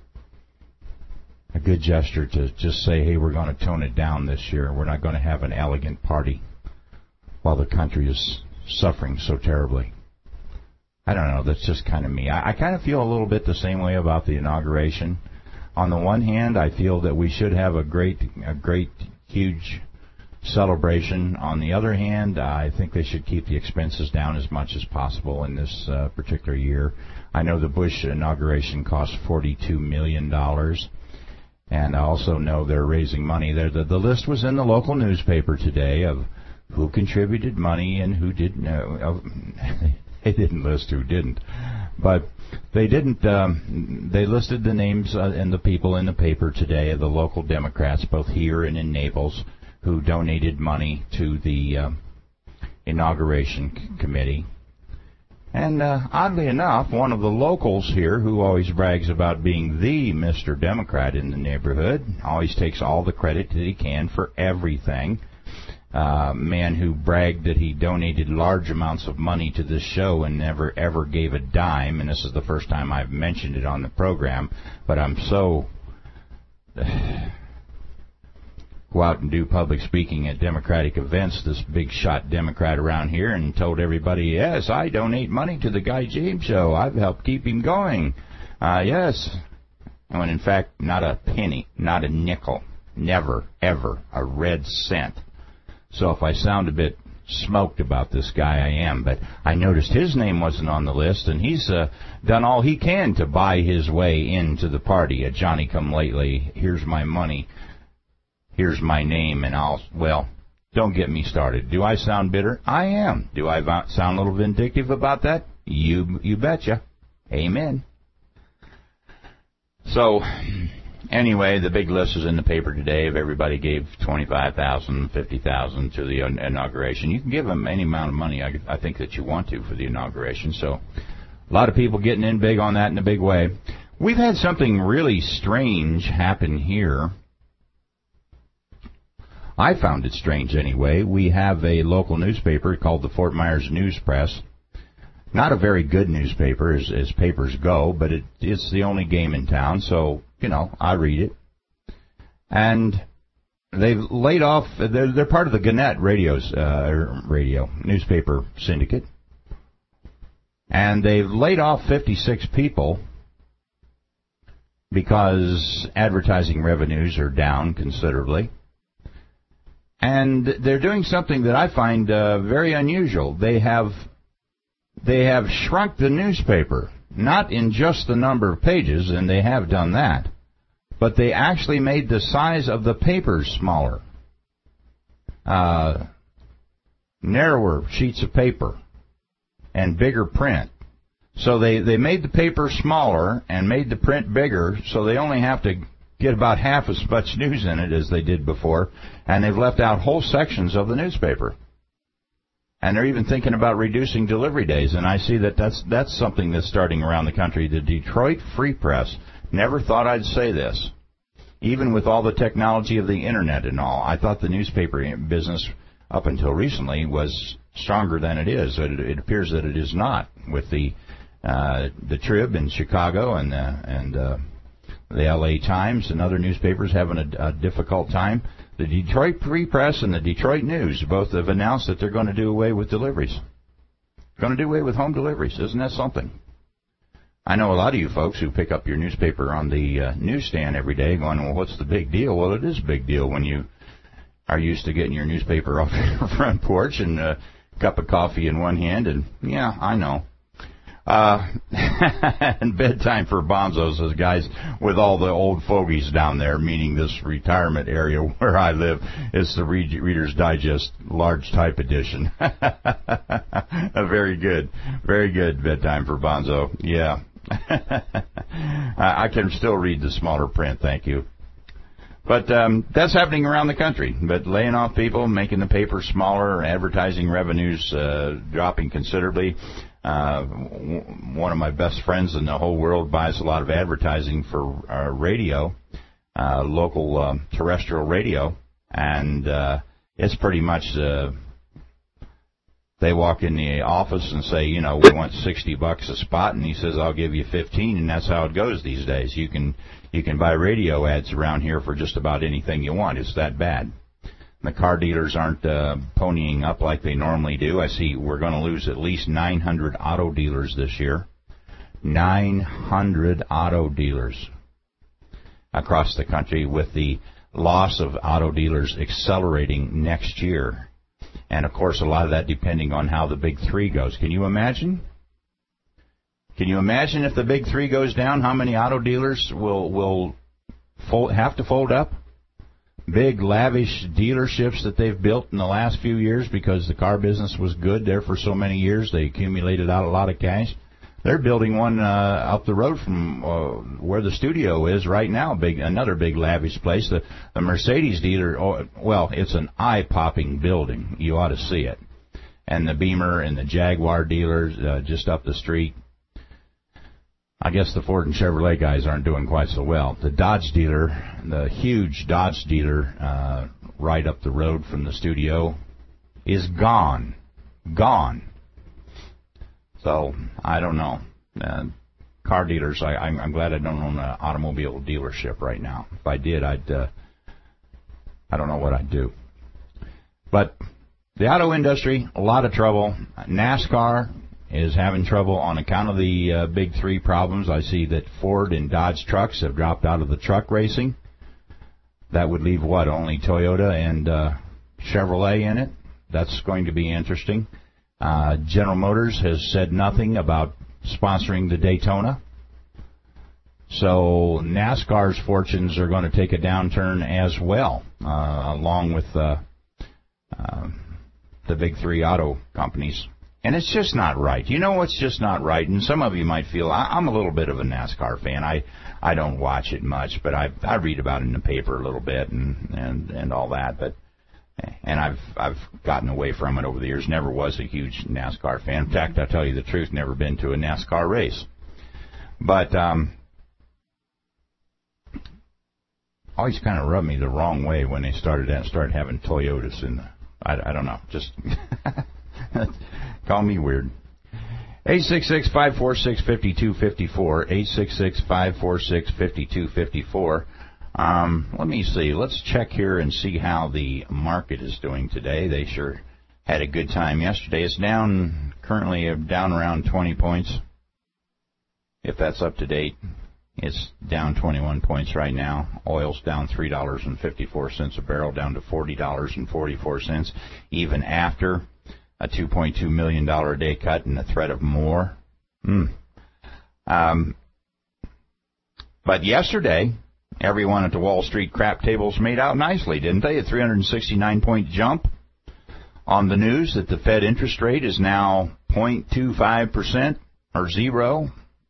a good gesture to just say, hey, we're going to tone it down this year. We're not going to have an elegant party while the country is suffering so terribly. I don't know. That's just kind of me. I, I kind of feel a little bit the same way about the inauguration. On the one hand, I feel that we should have a great, a great, huge celebration. On the other hand, I think they should keep the expenses down as much as possible in this uh, particular year. I know the Bush inauguration cost forty-two million dollars. And I also know they're raising money. The, the, the list was in the local newspaper today of who contributed money and who didn't. Uh, they didn't list who didn't. But they didn't. Um, they listed the names uh, and the people in the paper today of the local Democrats, both here and in Naples, who donated money to the uh, inauguration c- committee. And uh, oddly enough, one of the locals here, who always brags about being the Mister Democrat in the neighborhood, always takes all the credit that he can for everything. Uh, man who bragged that he donated large amounts of money to this show and never ever gave a dime. And this is the first time I've mentioned it on the program, but I'm so go out and do public speaking at Democratic events, this big shot Democrat around here, and told everybody, yes, I donate money to the Guy James Show. I've helped keep him going. Uh, yes. When in fact, not a penny, not a nickel, never, ever a red cent. So if I sound a bit smoked about this guy, I am. But I noticed his name wasn't on the list, and he's uh, done all he can to buy his way into the party. A Johnny-come-lately, here's my money. Here's my name, and I'll, well, don't get me started. Do I sound bitter? I am. Do I sound a little vindictive about that? You you betcha. Amen. So, anyway, the big list is in the paper today of everybody gave twenty-five thousand dollars, fifty thousand dollars to the inauguration. You can give them any amount of money I, I think that you want to for the inauguration. So, a lot of people getting in big on that in a big way. We've had something really strange happen here. I found it strange anyway. We have a local newspaper called the Fort Myers News Press. Not a very good newspaper as, as papers go, but it, it's the only game in town, so, you know, I read it. And they've laid off, they're, they're part of the Gannett radios, uh, radio newspaper syndicate. And they've laid off fifty-six people because advertising revenues are down considerably. And they're doing something that I find uh, very unusual. They have they have shrunk the newspaper, not in just the number of pages, and they have done that, but they actually made the size of the papers smaller, uh, narrower sheets of paper, and bigger print. So they, they made the paper smaller and made the print bigger, so they only have to get about half as much news in it as they did before, and they've left out whole sections of the newspaper. And they're even thinking about reducing delivery days, and I see that that's, that's something that's starting around the country. The Detroit Free Press, never thought I'd say this. Even with all the technology of the Internet and all, I thought the newspaper business up until recently was stronger than it is. It, it appears that it is not, with the uh, the Trib in Chicago and uh, and uh, the L A Times and other newspapers having a, a difficult time. The Detroit Free Press and the Detroit News both have announced that they're going to do away with deliveries. Going to do away with home deliveries. Isn't that something? I know a lot of you folks who pick up your newspaper on the uh, newsstand every day going, well, what's the big deal? Well, it is a big deal when you are used to getting your newspaper off your front porch and a cup of coffee in one hand. And, yeah, I know. Uh, and bedtime for Bonzo says, guys, with all the old fogies down there, meaning this retirement area where I live, it's the Re- Reader's Digest large type edition. Very good. Very good bedtime for Bonzo. Yeah. I can still read the smaller print, thank you. But um, that's happening around the country. But laying off people, making the paper smaller, advertising revenues uh, dropping considerably. Uh, w- one of my best friends in the whole world buys a lot of advertising for uh, radio, uh, local uh, terrestrial radio, and uh, it's pretty much uh, they walk in the office and say, you know, we want sixty bucks a spot, and he says, I'll give you fifteen, and that's how it goes these days. You can you can buy radio ads around here for just about anything you want. It's that bad. The car dealers aren't uh, ponying up like they normally do. I see we're going to lose at least nine hundred auto dealers this year. nine hundred auto dealers across the country, with the loss of auto dealers accelerating next year. And, of course, a lot of that depending on how the big three goes. Can you imagine? Can you imagine if the big three goes down, how many auto dealers will, will fold, have to fold up? Big, lavish dealerships that they've built in the last few years because the car business was good there for so many years. They accumulated out a lot of cash. They're building one uh, up the road from uh, where the studio is right now, big another big, lavish place. The, the Mercedes dealer, oh, well, it's an eye-popping building. You ought to see it. And the Beamer and the Jaguar dealers uh, just up the street. I guess the Ford and Chevrolet guys aren't doing quite so well. The Dodge dealer, the huge Dodge dealer uh, right up the road from the studio, is gone. Gone. So, I don't know. Uh, car dealers, I, I'm, I'm glad I don't own an automobile dealership right now. If I did, I'd, uh, I don't know what I'd do. But the auto industry, a lot of trouble. NASCAR is having trouble on account of the uh, big three problems. I see that Ford and Dodge trucks have dropped out of the truck racing. That would leave, what, only Toyota and uh, Chevrolet in it? That's going to be interesting. Uh, General Motors has said nothing about sponsoring the Daytona. So NASCAR's fortunes are going to take a downturn as well, uh, along with uh, uh, the big three auto companies. And it's just not right. You know what's just not right? And some of you might feel, I, I'm a little bit of a NASCAR fan. I I don't watch it much, but I I read about it in the paper a little bit and, and, and all that. But and I've I've gotten away from it over the years. Never was a huge NASCAR fan. In fact, I'll tell you the truth, never been to a NASCAR race. But um, always kind of rubbed me the wrong way when they started started having Toyotas in the. I, I don't know, just. Call me weird. eight six six, five four six, five two five four. eight six six, five four six, five two five four. Um, let me see. Let's check here and see how the market is doing today. They sure had a good time yesterday. It's down, currently down around twenty points. If that's up to date. It's down twenty-one points right now. Oil's down three dollars and fifty-four cents a barrel, down to forty dollars and forty-four cents, even after a two point two million dollars a day cut and a threat of more. Mm. Um, but yesterday, everyone at the Wall Street crap tables made out nicely, didn't they? A three hundred sixty-nine point jump on the news that the Fed interest rate is now zero point two five percent. or zero,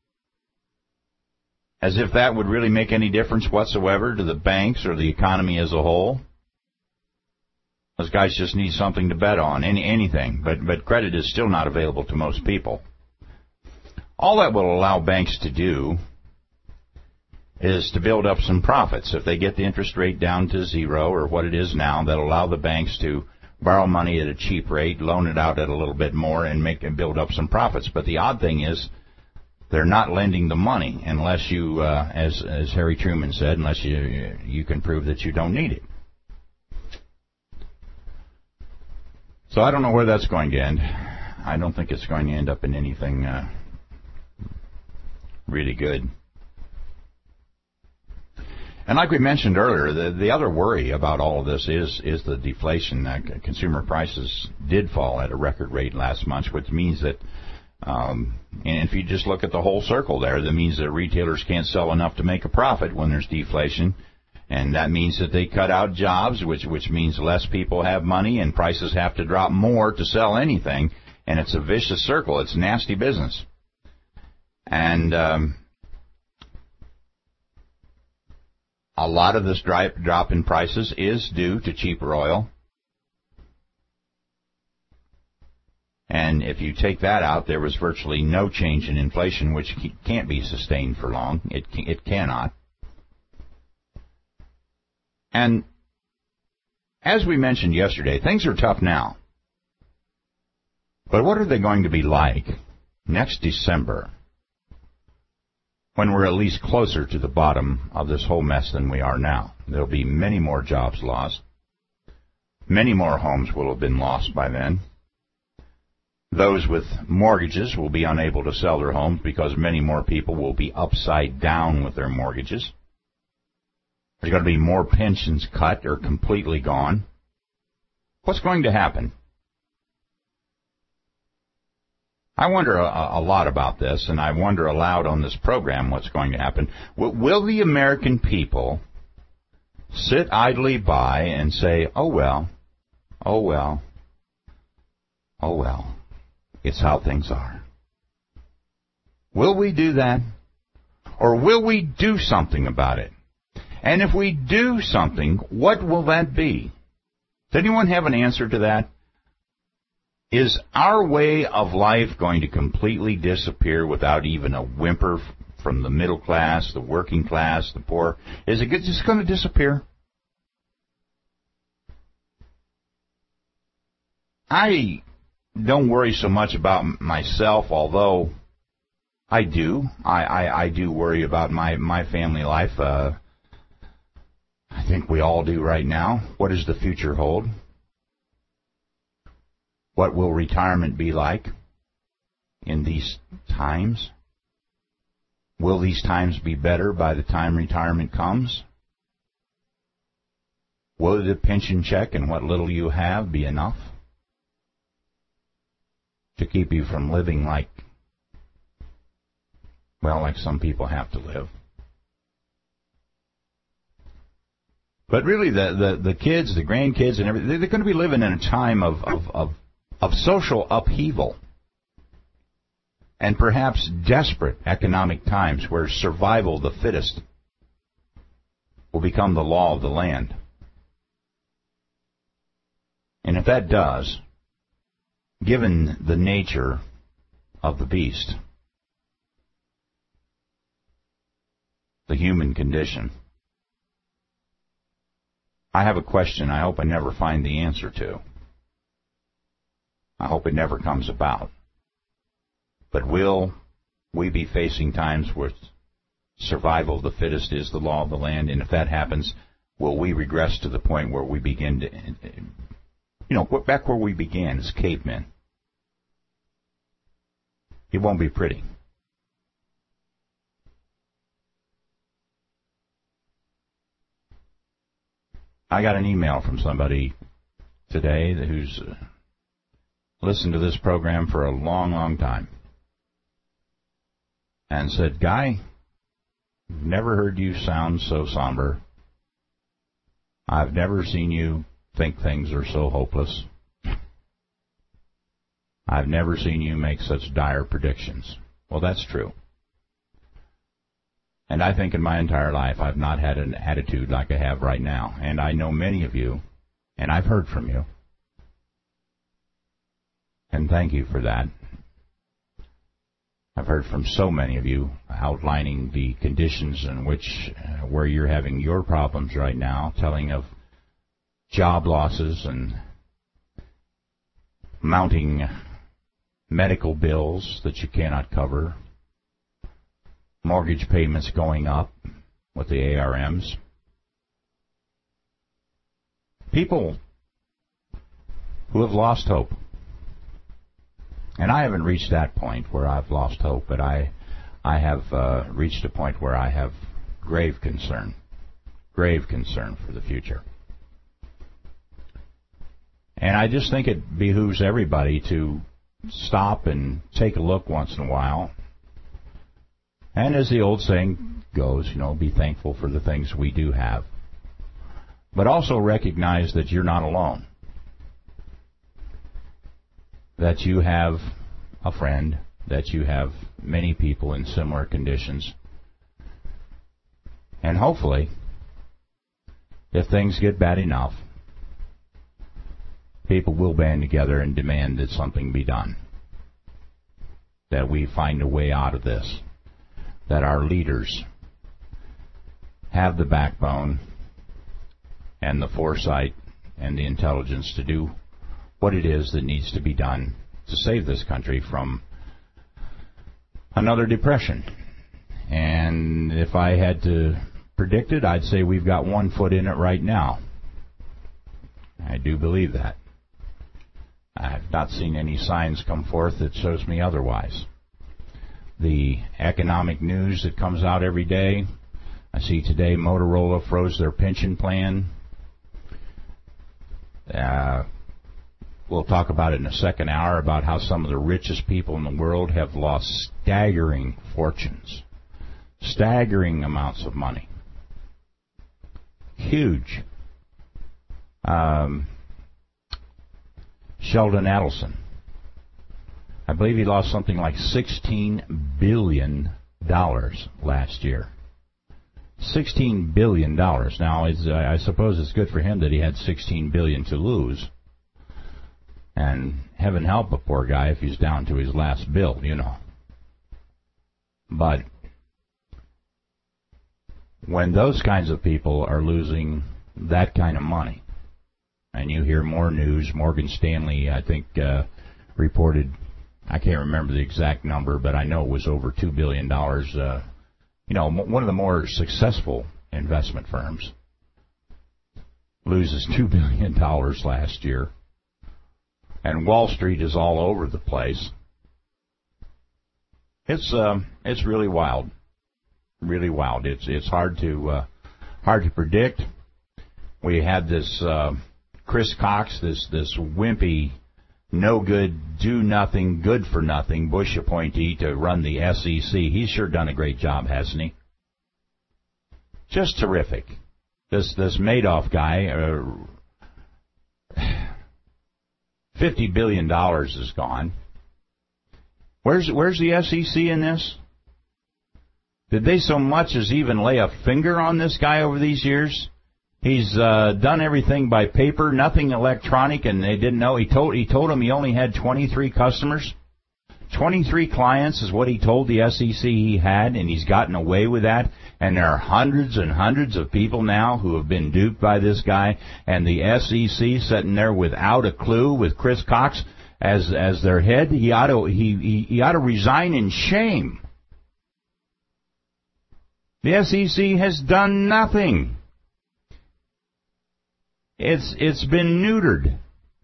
as if that would really make any difference whatsoever to the banks or the economy as a whole. Those guys just need something to bet on, any anything, but, but credit is still not available to most people. All that will allow banks to do is to build up some profits. If they get the interest rate down to zero or what it is now, that'll allow the banks to borrow money at a cheap rate, loan it out at a little bit more, and make and build up some profits. But the odd thing is, they're not lending the money unless you, uh, as as Harry Truman said, unless you you can prove that you don't need it. So I don't know where that's going to end. I don't think it's going to end up in anything uh, really good. And like we mentioned earlier, the, the other worry about all of this is is the deflation. Uh, consumer prices did fall at a record rate last month, which means that, um, and if you just look at the whole circle there, that means that retailers can't sell enough to make a profit when there's deflation. And that means that they cut out jobs, which which means less people have money, and prices have to drop more to sell anything. And it's a vicious circle. It's nasty business. And um, a lot of this drop in prices is due to cheaper oil. And if you take that out, there was virtually no change in inflation, which can't be sustained for long. It it cannot. And as we mentioned yesterday, things are tough now. But what are they going to be like next December, when we're at least closer to the bottom of this whole mess than we are now? There'll be many more jobs lost. Many more homes will have been lost by then. Those with mortgages will be unable to sell their homes because many more people will be upside down with their mortgages. There's going to be more pensions cut or completely gone. What's going to happen? I wonder a, a lot about this, and I wonder aloud on this program what's going to happen. Will, will the American people sit idly by and say, oh, well, oh, well, oh, well, it's how things are? Will we do that? Or will we do something about it? And if we do something, what will that be? Does anyone have an answer to that? Is our way of life going to completely disappear without even a whimper from the middle class, the working class, the poor? Is it just going to disappear? I don't worry so much about myself, although I do. I, I, I do worry about my, my family life. Uh, I think we all do right now. What does the future hold? What will retirement be like in these times? Will these times be better by the time retirement comes? Will the pension check and what little you have be enough to keep you from living like, well, like some people have to live? But really, the, the, the kids, the grandkids, and everything, they're going to be living in a time of, of, of, of social upheaval and perhaps desperate economic times where survival of the fittest will become the law of the land. And if that does, given the nature of the beast, the human condition, I have a question I hope I never find the answer to. I hope it never comes about. But will we be facing times where survival of the fittest is the law of the land? And if that happens, will we regress to the point where we begin to, you know, back where we began as cavemen? It won't be pretty. I got an email from somebody today who's uh, listened to this program for a long, long time and said, Guy, never heard you sound so somber. I've never seen you think things are so hopeless. I've never seen you make such dire predictions. Well, that's true. And I think in my entire life I've not had an attitude like I have right now. And I know many of you, and I've heard from you. And thank you for that. I've heard from so many of you outlining the conditions in which, uh, where you're having your problems right now, telling of job losses and mounting medical bills that you cannot cover, mortgage payments going up with the A R Ms. People who have lost hope. And I haven't reached that point where I've lost hope, but I I have uh, reached a point where I have grave concern, grave concern for the future. And I just think it behooves everybody to stop and take a look once in a while. And as the old saying goes, you know, be thankful for the things we do have. But also recognize that you're not alone. That you have a friend, that you have many people in similar conditions. And hopefully, if things get bad enough, people will band together and demand that something be done. That we find a way out of this. That our leaders have the backbone and the foresight and the intelligence to do what it is that needs to be done to save this country from another depression. And if I had to predict it, I'd say we've got one foot in it right now. I do believe that. I've not seen any signs come forth that shows me otherwise. The economic news that comes out every day, I see today Motorola froze their pension plan. Uh, we'll talk about it in a second hour, about how some of the richest people in the world have lost staggering fortunes, staggering amounts of money. Huge. Um, Sheldon Adelson, I believe he lost something like sixteen billion dollars last year. sixteen billion dollars. Now, it's, uh, I suppose it's good for him that he had sixteen billion dollars to lose. And heaven help a poor guy if he's down to his last bill, you know. But when those kinds of people are losing that kind of money, and you hear more news, Morgan Stanley, I think, uh, reported, I can't remember the exact number, but I know it was over two billion dollars. Uh, you know, one of the more successful investment firms loses two billion dollars last year. And Wall Street is all over the place. It's um, it's really wild, really wild. It's it's hard to uh, hard to predict. We had this uh, Chris Cox, this this wimpy, no good, do nothing, good for nothing Bush appointee to run the S E C. He's sure done a great job, hasn't he? Just terrific. This this Madoff guy. Uh, Fifty billion dollars is gone. Where's where's the S E C in this? Did they so much as even lay a finger on this guy over these years? He's uh, done everything by paper, nothing electronic, and they didn't know. He told he told them he only had twenty-three customers. twenty-three clients is what he told the S E C he had, and he's gotten away with that. And there are hundreds and hundreds of people now who have been duped by this guy, and the S E C sitting there without a clue with Chris Cox as as their head. He ought to he he, he ought to resign in shame. The S E C has done nothing. It's it's been neutered.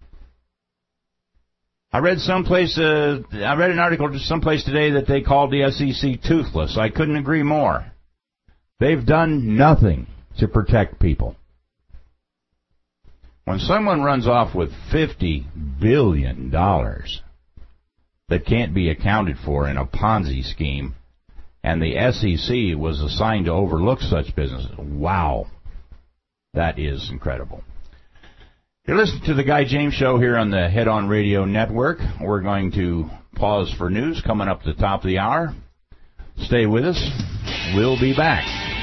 I read someplace. Uh, I read an article someplace today that they called the S E C toothless. I couldn't agree more. They've done nothing to protect people. When someone runs off with fifty billion dollars that can't be accounted for in a Ponzi scheme, and the S E C was assigned to overlook such business, wow, that is incredible. You're listening to the Guy James Show here on the Head On Radio Network. We're going to pause for news coming up at the top of the hour. Stay with us. We'll be back.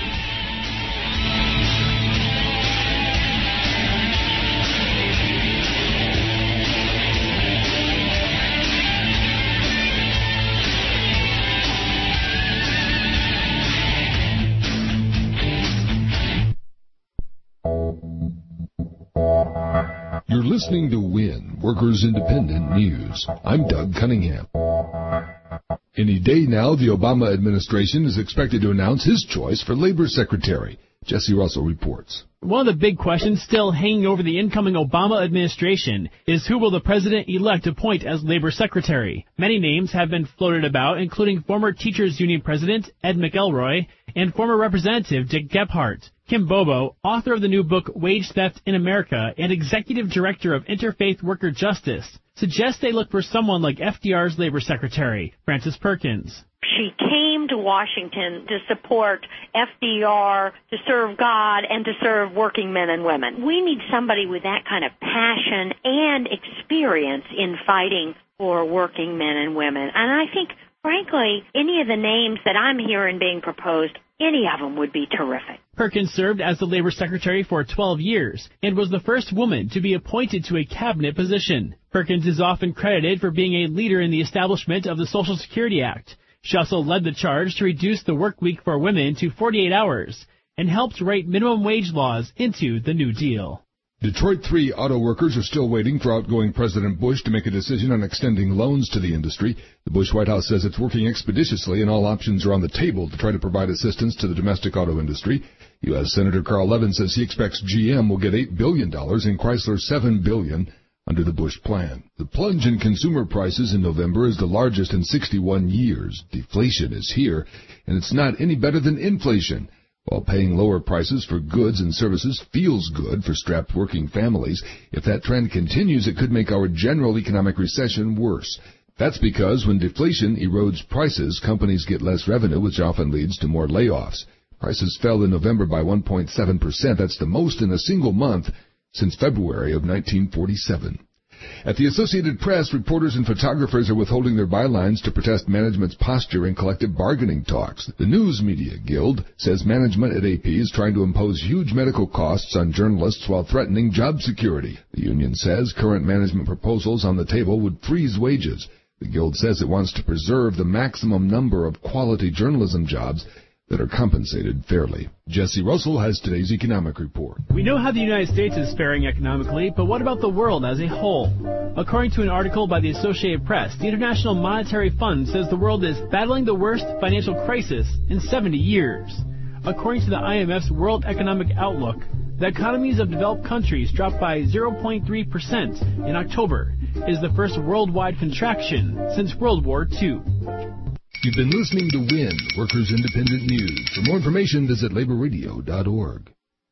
You're listening to WIN, Workers Independent News. I'm Doug Cunningham. Any day now, the Obama administration is expected to announce his choice for Labor Secretary. Jesse Russell reports. One of the big questions still hanging over the incoming Obama administration is who will the president-elect appoint as Labor Secretary? Many names have been floated about, including former Teachers Union President Ed McElroy and former Representative Dick Gephardt. Kim Bobo, author of the new book Wage Theft in America and Executive Director of Interfaith Worker Justice, suggests they look for someone like F D R's Labor Secretary, Frances Perkins. She came to Washington to support F D R, to serve God, and to serve working men and women. We need somebody with that kind of passion and experience in fighting for working men and women. And I think, frankly, any of the names that I'm hearing being proposed, any of them would be terrific. Perkins served as the Labor Secretary for twelve years and was the first woman to be appointed to a cabinet position. Perkins is often credited for being a leader in the establishment of the Social Security Act. She also led the charge to reduce the work week for women to forty-eight hours and helped write minimum wage laws into the New Deal. Detroit three auto workers are still waiting for outgoing President Bush to make a decision on extending loans to the industry. The Bush White House says it's working expeditiously and all options are on the table to try to provide assistance to the domestic auto industry. U S Senator Carl Levin says he expects G M will get eight billion dollars and Chrysler seven billion dollars under the Bush plan. The plunge in consumer prices in November is the largest in sixty-one years. Deflation is here, and it's not any better than inflation. While paying lower prices for goods and services feels good for strapped working families, if that trend continues, it could make our general economic recession worse. That's because when deflation erodes prices, companies get less revenue, which often leads to more layoffs. Prices fell in November by one point seven percent. That's the most in a single month since February of nineteen forty-seven. At the Associated Press, reporters and photographers are withholding their bylines to protest management's posture in collective bargaining talks. The News Media Guild says management at A P is trying to impose huge medical costs on journalists while threatening job security. The union says current management proposals on the table would freeze wages. The Guild says it wants to preserve the maximum number of quality journalism jobs that are compensated fairly. Jesse Russell has today's economic report. We know how the United States is faring economically, but what about the world as a whole? According to an article by the Associated Press, the International Monetary Fund says the world is battling the worst financial crisis in seventy years. According to the I M F's World Economic Outlook, the economies of developed countries dropped by zero point three percent in October. It is the first worldwide contraction since World War Two. You've been listening to WIN, Workers Independent News. For more information, visit labor radio dot org.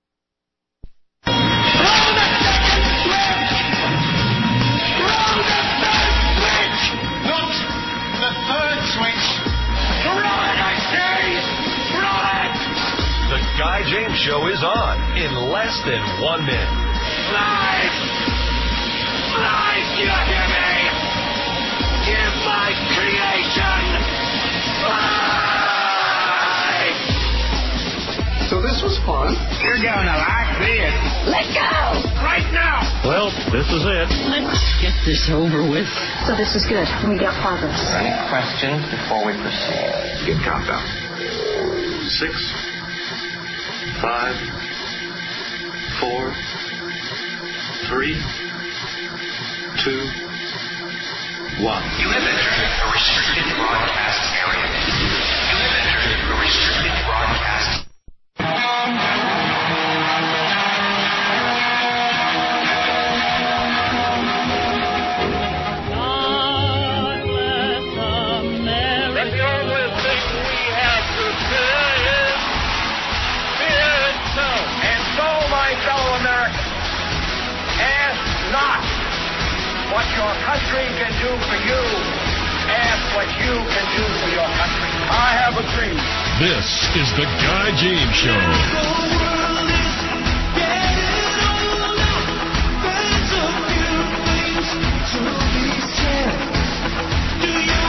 The Guy James Show is on in less than one minute. Life! Life, you hear me? Give my creation life! So this was fun. You're gonna like this. Let go! Right now! Well, this is it. Let's get this over with. So this is good. We got progress. Any questions before we proceed? Good countdown. Six, five, four, three, two, one. You have entered a restricted broadcast area. You have entered a restricted broadcast. What your country can do for you, ask what you can do for your country. I have a dream. This is the Guy James Show. Do you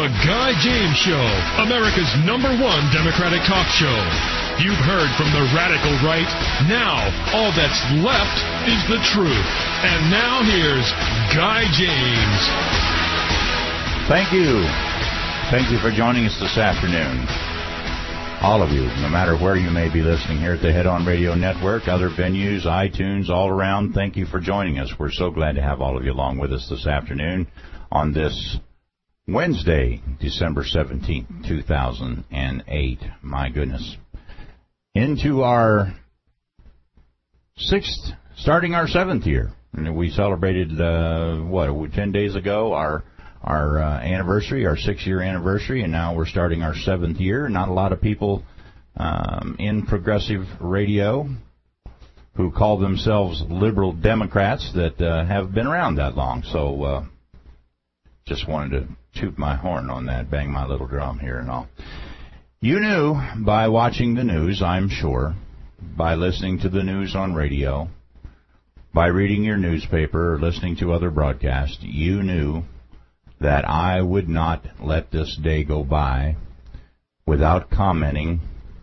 The Guy James Show, America's number one Democratic talk show. You've heard from the radical right. Now, all that's left is the truth. And now here's Guy James. Thank you. Thank you for joining us this afternoon. All of you, no matter where you may be listening here at the Head On Radio Network, other venues, iTunes, all around, thank you for joining us. We're so glad to have all of you along with us this afternoon on this Wednesday, December seventeenth, two thousand eight. My goodness. Into our sixth, starting our seventh year. And we celebrated, uh, what, ten days ago, our our uh, anniversary, our six-year anniversary, and now we're starting our seventh year. Not a lot of people um, in progressive radio who call themselves liberal Democrats that uh, have been around that long. So uh, just wanted to toot my horn on that, bang my little drum here and all. You knew by watching the news, I'm sure, by listening to the news on radio, by reading your newspaper or listening to other broadcasts, you knew that I would not let this day go by without commenting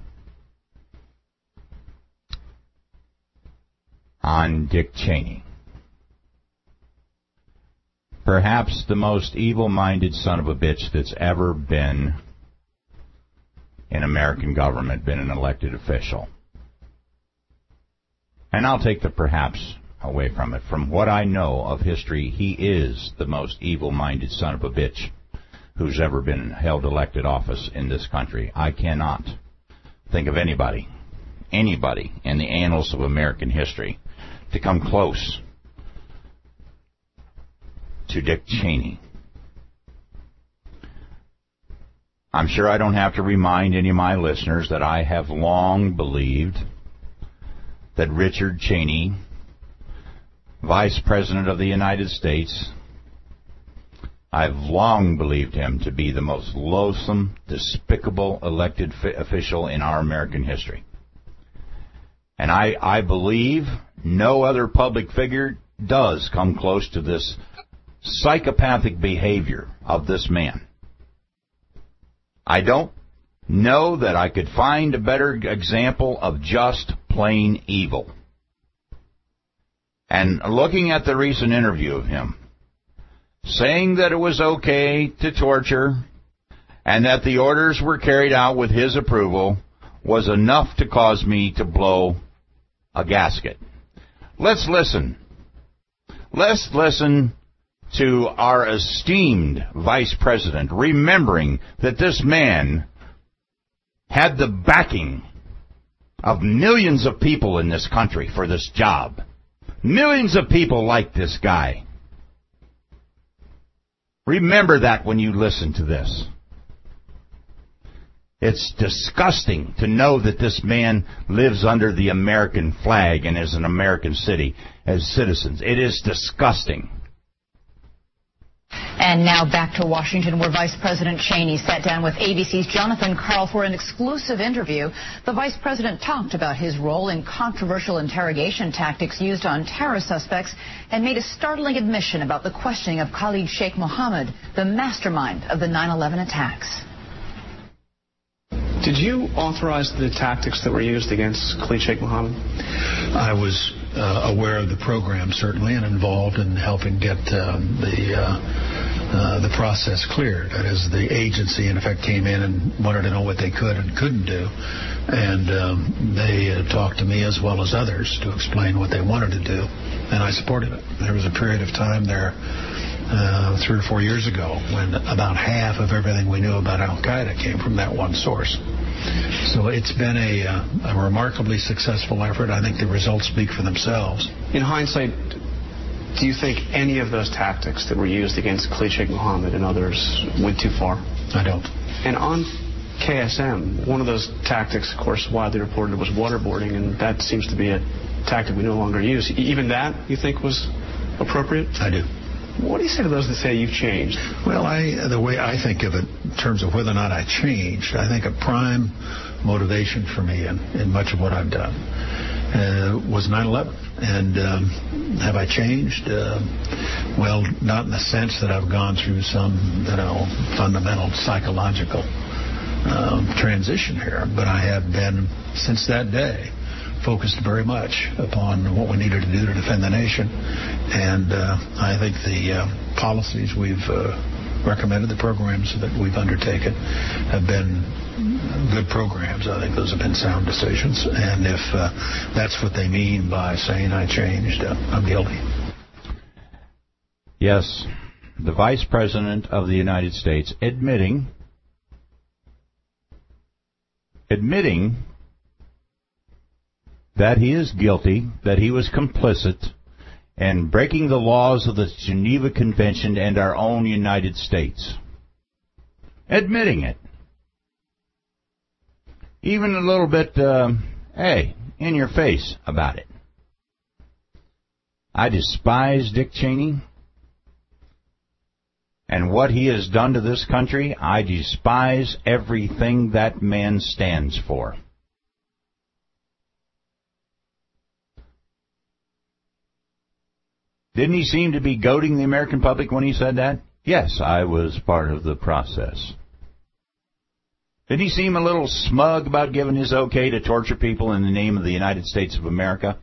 on Dick Cheney. Perhaps the most evil-minded son of a bitch that's ever been in American government, been an elected official. And I'll take the perhaps away from it. From what I know of history, he is the most evil-minded son of a bitch who's ever been held elected office in this country. I cannot think of anybody, anybody in the annals of American history to come close to Dick Cheney. I'm sure I don't have to remind any of my listeners that I have long believed that Richard Cheney, Vice President of the United States, I've long believed him to be the most loathsome, despicable elected fi- official in our American history. And I, I believe no other public figure does come close to this psychopathic behavior of this man. I don't know that I could find a better example of just plain evil. And looking at the recent interview of him, saying that it was okay to torture and that the orders were carried out with his approval was enough to cause me to blow a gasket. Let's listen. Let's listen to our esteemed Vice President, remembering that this man had the backing of millions of people in this country for this job. Millions of people like this guy. Remember that when you listen to this. It's disgusting to know that this man lives under the American flag and is an American city as citizens. It is disgusting. And now back to Washington, where Vice President Cheney sat down with A B C's Jonathan Karl for an exclusive interview. The Vice President talked about his role in controversial interrogation tactics used on terror suspects and made a startling admission about the questioning of Khalid Sheikh Mohammed, the mastermind of the nine eleven attacks. Did you authorize the tactics that were used against Khalid Sheikh Mohammed? I was uh, aware of the program, certainly, and involved in helping get um, the uh, uh, the process cleared. That is, the agency, in effect, came in and wanted to know what they could and couldn't do. And um, they uh, talked to me as well as others to explain what they wanted to do, and I supported it. There was a period of time there Uh, three or four years ago when about half of everything we knew about Al-Qaeda came from that one source. So it's been a, uh, a remarkably successful effort. I think the results speak for themselves. In hindsight, do you think any of those tactics that were used against Khalid Sheikh Mohammed and others went too far? I don't. And on K S M, one of those tactics, of course, widely reported was waterboarding, and that seems to be a tactic we no longer use. Even that, you think, was appropriate? I do. What do you say to those that say you've changed? Well, I, the way I think of it in terms of whether or not I changed, I think a prime motivation for me in, in much of what I've done uh, was nine eleven. And um, have I changed? Uh, well, not in the sense that I've gone through some, you know, fundamental psychological um, transition here, but I have been, since that day, focused very much upon what we needed to do to defend the nation. And uh, I think the uh, policies we've uh, recommended, the programs that we've undertaken, have been good programs. I think those have been sound decisions. And if uh, that's what they mean by saying I changed, uh, I'm guilty. Yes, the Vice President of the United States admitting, admitting that he is guilty, that he was complicit in breaking the laws of the Geneva Convention and our own United States. Admitting it. Even a little bit, uh, hey, in your face about it. I despise Dick Cheney and what he has done to this country. I despise everything that man stands for. Didn't he seem to be goading the American public when he said that? Yes, I was part of the process. Did he seem a little smug about giving his okay to torture people in the name of the United States of America?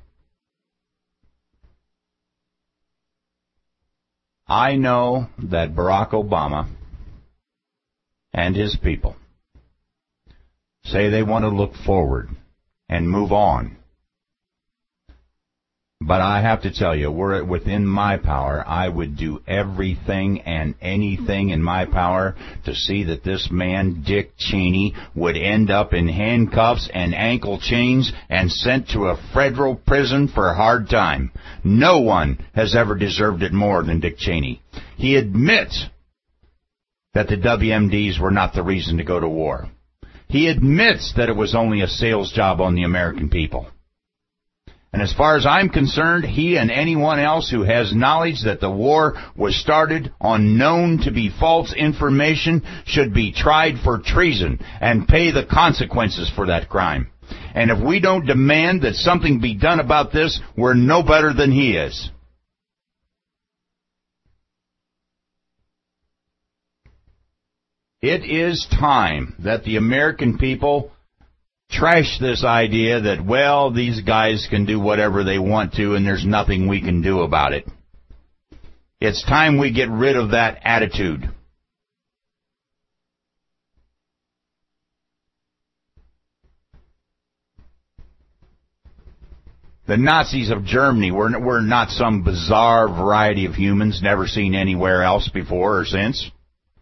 I know that Barack Obama and his people say they want to look forward and move on. But I have to tell you, were it within my power, I would do everything and anything in my power to see that this man, Dick Cheney, would end up in handcuffs and ankle chains and sent to a federal prison for a hard time. No one has ever deserved it more than Dick Cheney. He admits that the W M Ds were not the reason to go to war. He admits that it was only a sales job on the American people. And as far as I'm concerned, he and anyone else who has knowledge that the war was started on known to be false information should be tried for treason and pay the consequences for that crime. And if we don't demand that something be done about this, we're no better than he is. It is time that the American people trash this idea that, well, these guys can do whatever they want to and there's nothing we can do about it. It's time we get rid of that attitude. The Nazis of Germany were, were not some bizarre variety of humans never seen anywhere else before or since.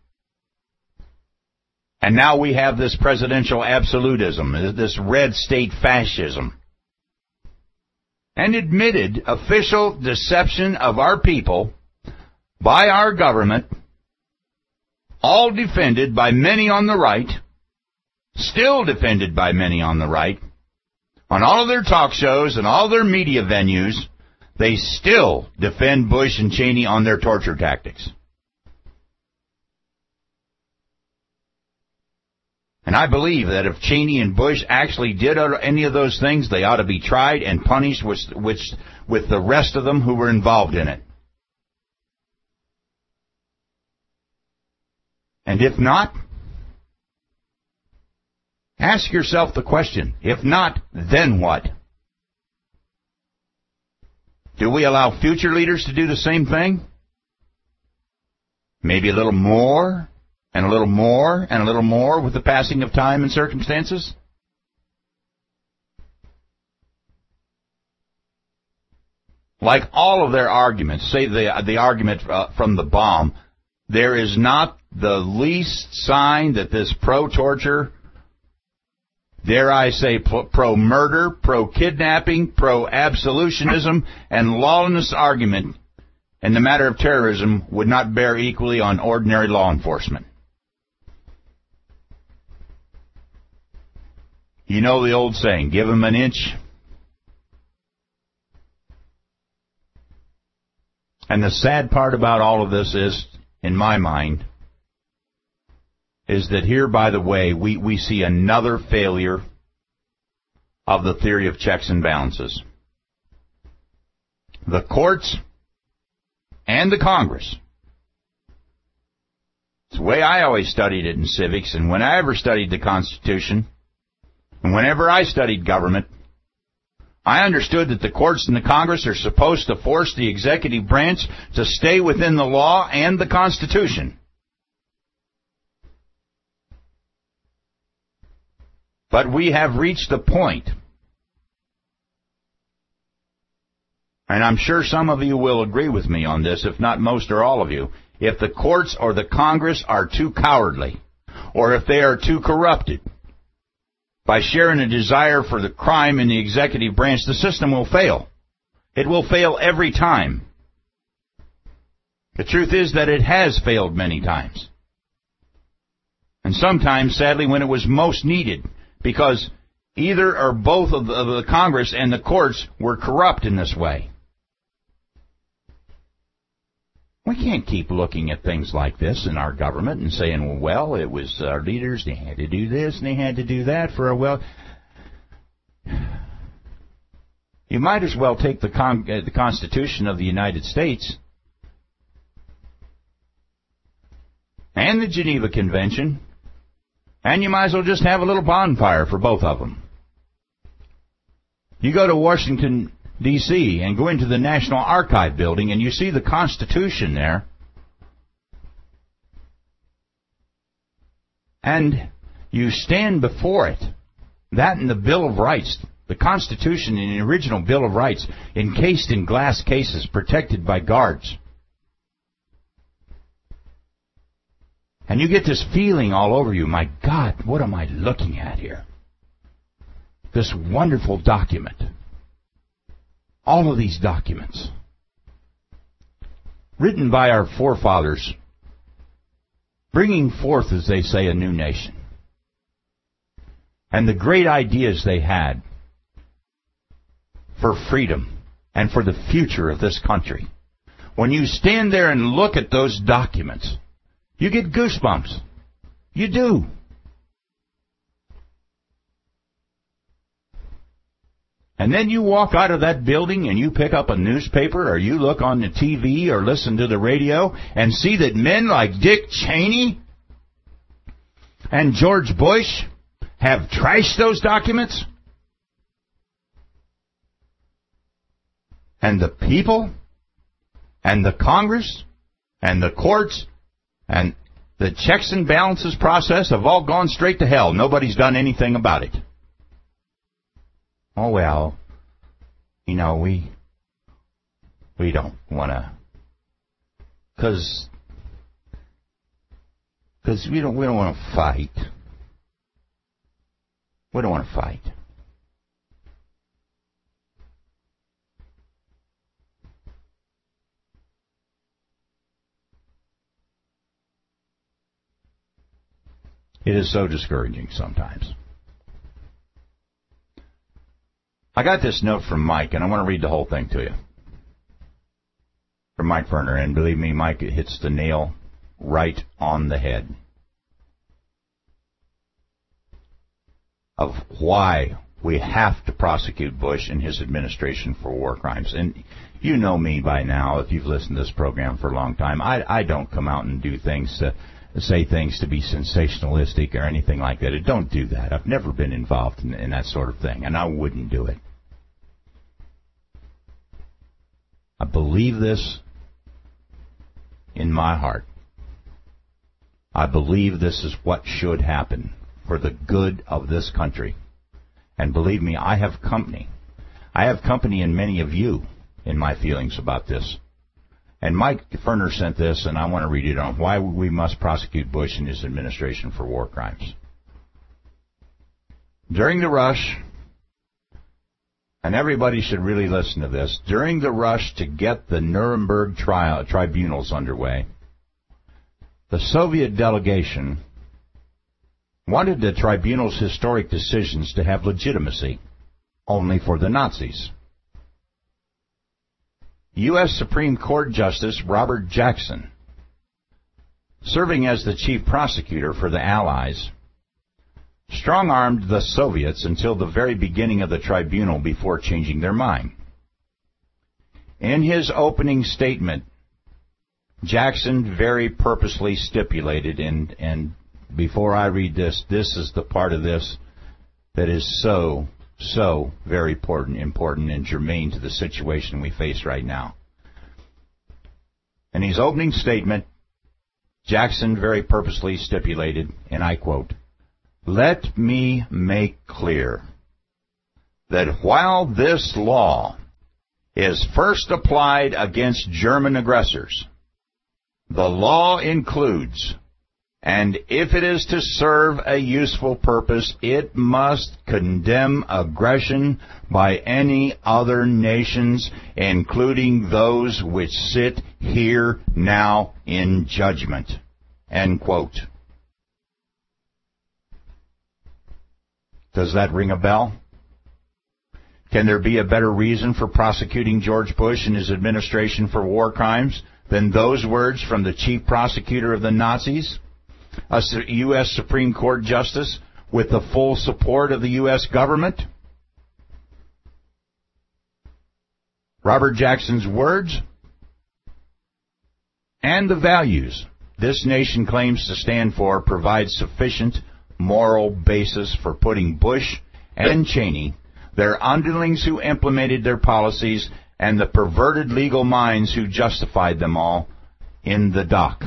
And now we have this presidential absolutism, this red state fascism. And admitted official deception of our people by our government, all defended by many on the right, still defended by many on the right. On all of their talk shows and all their media venues, they still defend Bush and Cheney on their torture tactics. And I believe that if Cheney and Bush actually did any of those things, they ought to be tried and punished with, with, with the rest of them who were involved in it. And if not, ask yourself the question, if not, then what? Do we allow future leaders to do the same thing? Maybe a little more? And a little more, and a little more with the passing of time and circumstances? Like all of their arguments, say the the argument uh, from the bomb, there is not the least sign that this pro-torture, dare I say pro-murder, pro-kidnapping, pro-absolutionism, and lawlessness argument in the matter of terrorism would not bear equally on ordinary law enforcement. You know the old saying, give them an inch. And the sad part about all of this is, in my mind, is that here, by the way, we, we see another failure of the theory of checks and balances. The courts and the Congress. It's the way I always studied it in civics, and when I ever studied the Constitution, and whenever I studied government, I understood that the courts and the Congress are supposed to force the executive branch to stay within the law and the Constitution. But we have reached a point, and I'm sure some of you will agree with me on this, if not most or all of you, if the courts or the Congress are too cowardly, or if they are too corrupted, by sharing a desire for the crime in the executive branch, the system will fail. It will fail every time. The truth is that it has failed many times. And sometimes, sadly, when it was most needed, because either or both of the, of the Congress and the courts were corrupt in this way. We can't keep looking at things like this in our government and saying, well, it was our leaders, they had to do this and they had to do that for a well. You might as well take the, con- uh, the Constitution of the United States and the Geneva Convention, and you might as well just have a little bonfire for both of them. You go to Washington, D C and go into the National Archive building and you see the Constitution there. And you stand before it. That and the Bill of Rights. The Constitution and the original Bill of Rights encased in glass cases protected by guards. And you get this feeling all over you, my God, what am I looking at here? This wonderful document. All of these documents, written by our forefathers, bringing forth, as they say, a new nation. And the great ideas they had for freedom and for the future of this country. When you stand there and look at those documents, you get goosebumps. You do. And then you walk out of that building and you pick up a newspaper or you look on the T V or listen to the radio and see that men like Dick Cheney and George Bush have trashed those documents. And the people and the Congress and the courts and the checks and balances process have all gone straight to hell. Nobody's done anything about it. Oh, well, you know, we we don't want to, because because we don't we don't want to fight. We don't want to fight. It is so discouraging sometimes. I got this note from Mike, and I want to read the whole thing to you. From Mike Ferner, and believe me, Mike, it hits the nail right on the head of why we have to prosecute Bush and his administration for war crimes. And you know me by now, if you've listened to this program for a long time. I, I don't come out and do things to say things to be sensationalistic or anything like that. I don't do that. I've never been involved in, in that sort of thing, and I wouldn't do it. I believe this in my heart. I believe this is what should happen for the good of this country. And believe me, I have company. I have company in many of you in my feelings about this. And Mike Ferner sent this, and I want to read it on why we must prosecute Bush and his administration for war crimes. During the rush, and everybody should really listen to this, during the rush to get the Nuremberg trial, tribunals underway, the Soviet delegation wanted the tribunal's historic decisions to have legitimacy only for the Nazis. U S Supreme Court Justice Robert Jackson, serving as the chief prosecutor for the Allies, strong-armed the Soviets until the very beginning of the tribunal before changing their mind. In his opening statement, Jackson very purposely stipulated, and, and before I read this, this is the part of this that is so, so very important, important and germane to the situation we face right now. In his opening statement, Jackson very purposely stipulated, and I quote, "Let me make clear that while this law is first applied against German aggressors, the law includes, and if it is to serve a useful purpose, it must condemn aggression by any other nations, including those which sit here now in judgment." End quote. Does that ring a bell? Can there be a better reason for prosecuting George Bush and his administration for war crimes than those words from the chief prosecutor of the Nazis, a U S Supreme Court justice with the full support of the U S government? Robert Jackson's words and the values this nation claims to stand for provide sufficient moral basis for putting Bush and Cheney, their underlings who implemented their policies, and the perverted legal minds who justified them all, in the dock.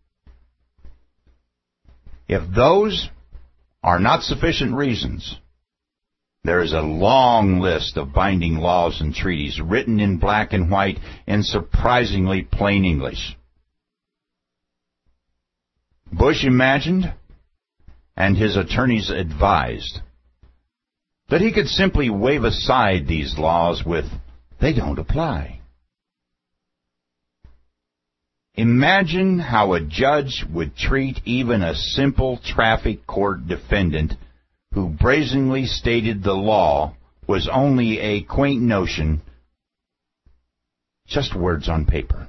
If those are not sufficient reasons, there is a long list of binding laws and treaties written in black and white in surprisingly plain English. Bush imagined, and his attorneys advised, that he could simply wave aside these laws with, "They don't apply." Imagine how a judge would treat even a simple traffic court defendant who brazenly stated the law was only a quaint notion, just words on paper.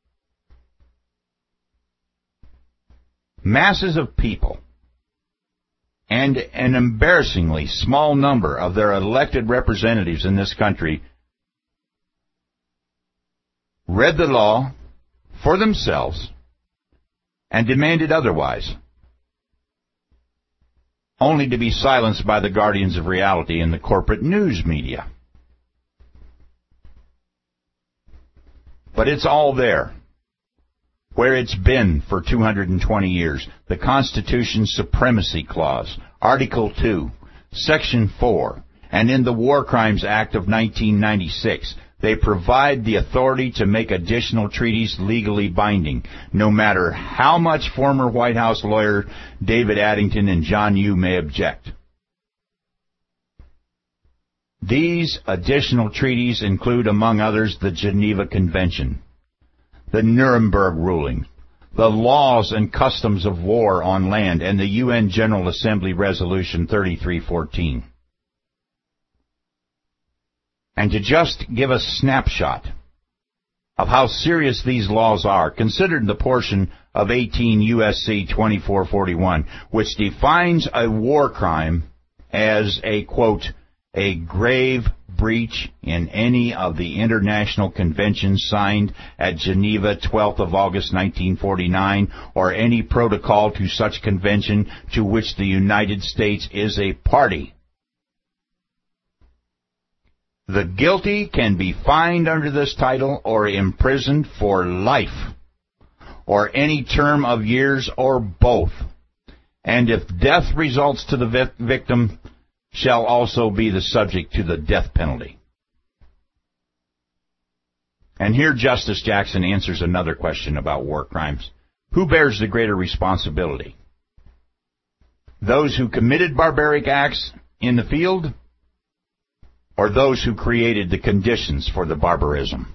Masses of people and an embarrassingly small number of their elected representatives in this country read the law for themselves and demanded otherwise, only to be silenced by the guardians of reality and the corporate news media. But it's all there, where it's been for two hundred twenty years. The Constitution's Supremacy Clause, Article two, Section four, and in the War Crimes Act of nineteen ninety-six, they provide the authority to make additional treaties legally binding, no matter how much former White House lawyer David Addington and John Yoo may object. These additional treaties include, among others, the Geneva Convention, the Nuremberg ruling, the laws and customs of war on land, and the U N General Assembly Resolution thirty-three fourteen. And to just give a snapshot of how serious these laws are, consider the portion of eighteen U S C twenty-four forty-one, which defines a war crime as a, quote, a grave breach in any of the international conventions signed at Geneva, twelfth of August nineteen forty-nine, or any protocol to such convention to which the United States is a party. The guilty can be fined under this title or imprisoned for life, or any term of years, or both. And if death results to the vi- victim, shall also be the subject to the death penalty. And here Justice Jackson answers another question about war crimes. Who bears the greater responsibility? Those who committed barbaric acts in the field, or those who created the conditions for the barbarism?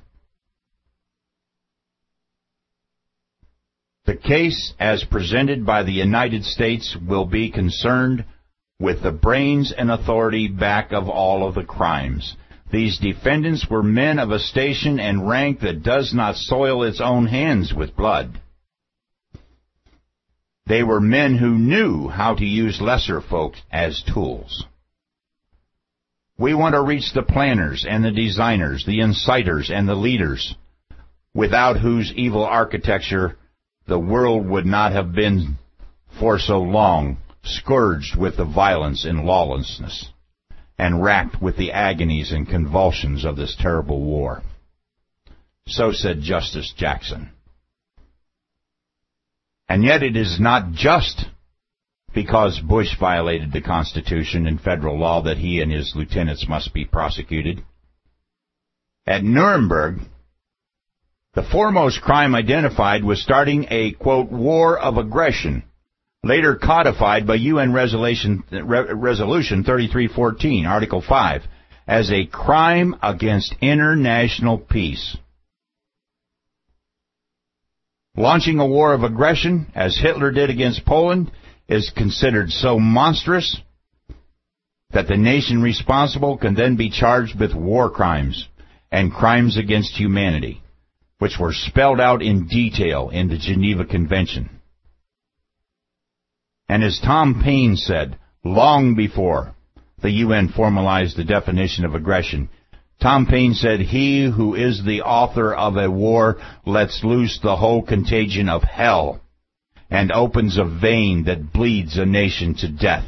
The case as presented by the United States will be concerned with the brains and authority back of all of the crimes. These defendants were men of a station and rank that does not soil its own hands with blood. They were men who knew how to use lesser folk as tools. We want to reach the planners and the designers, the inciters and the leaders, without whose evil architecture the world would not have been for so long scourged with the violence and lawlessness, and racked with the agonies and convulsions of this terrible war. So said Justice Jackson. And yet it is not just because Bush violated the Constitution and federal law that he and his lieutenants must be prosecuted. At Nuremberg, the foremost crime identified was starting a, quote, war of aggression, later codified by U N Resolution, Resolution thirty-three fourteen, Article five, as a crime against international peace. Launching a war of aggression, as Hitler did against Poland, is considered so monstrous that the nation responsible can then be charged with war crimes and crimes against humanity, which were spelled out in detail in the Geneva Convention. And as Tom Paine said, long before the U N formalized the definition of aggression, Tom Paine said, "He who is the author of a war lets loose the whole contagion of hell and opens a vein that bleeds a nation to death."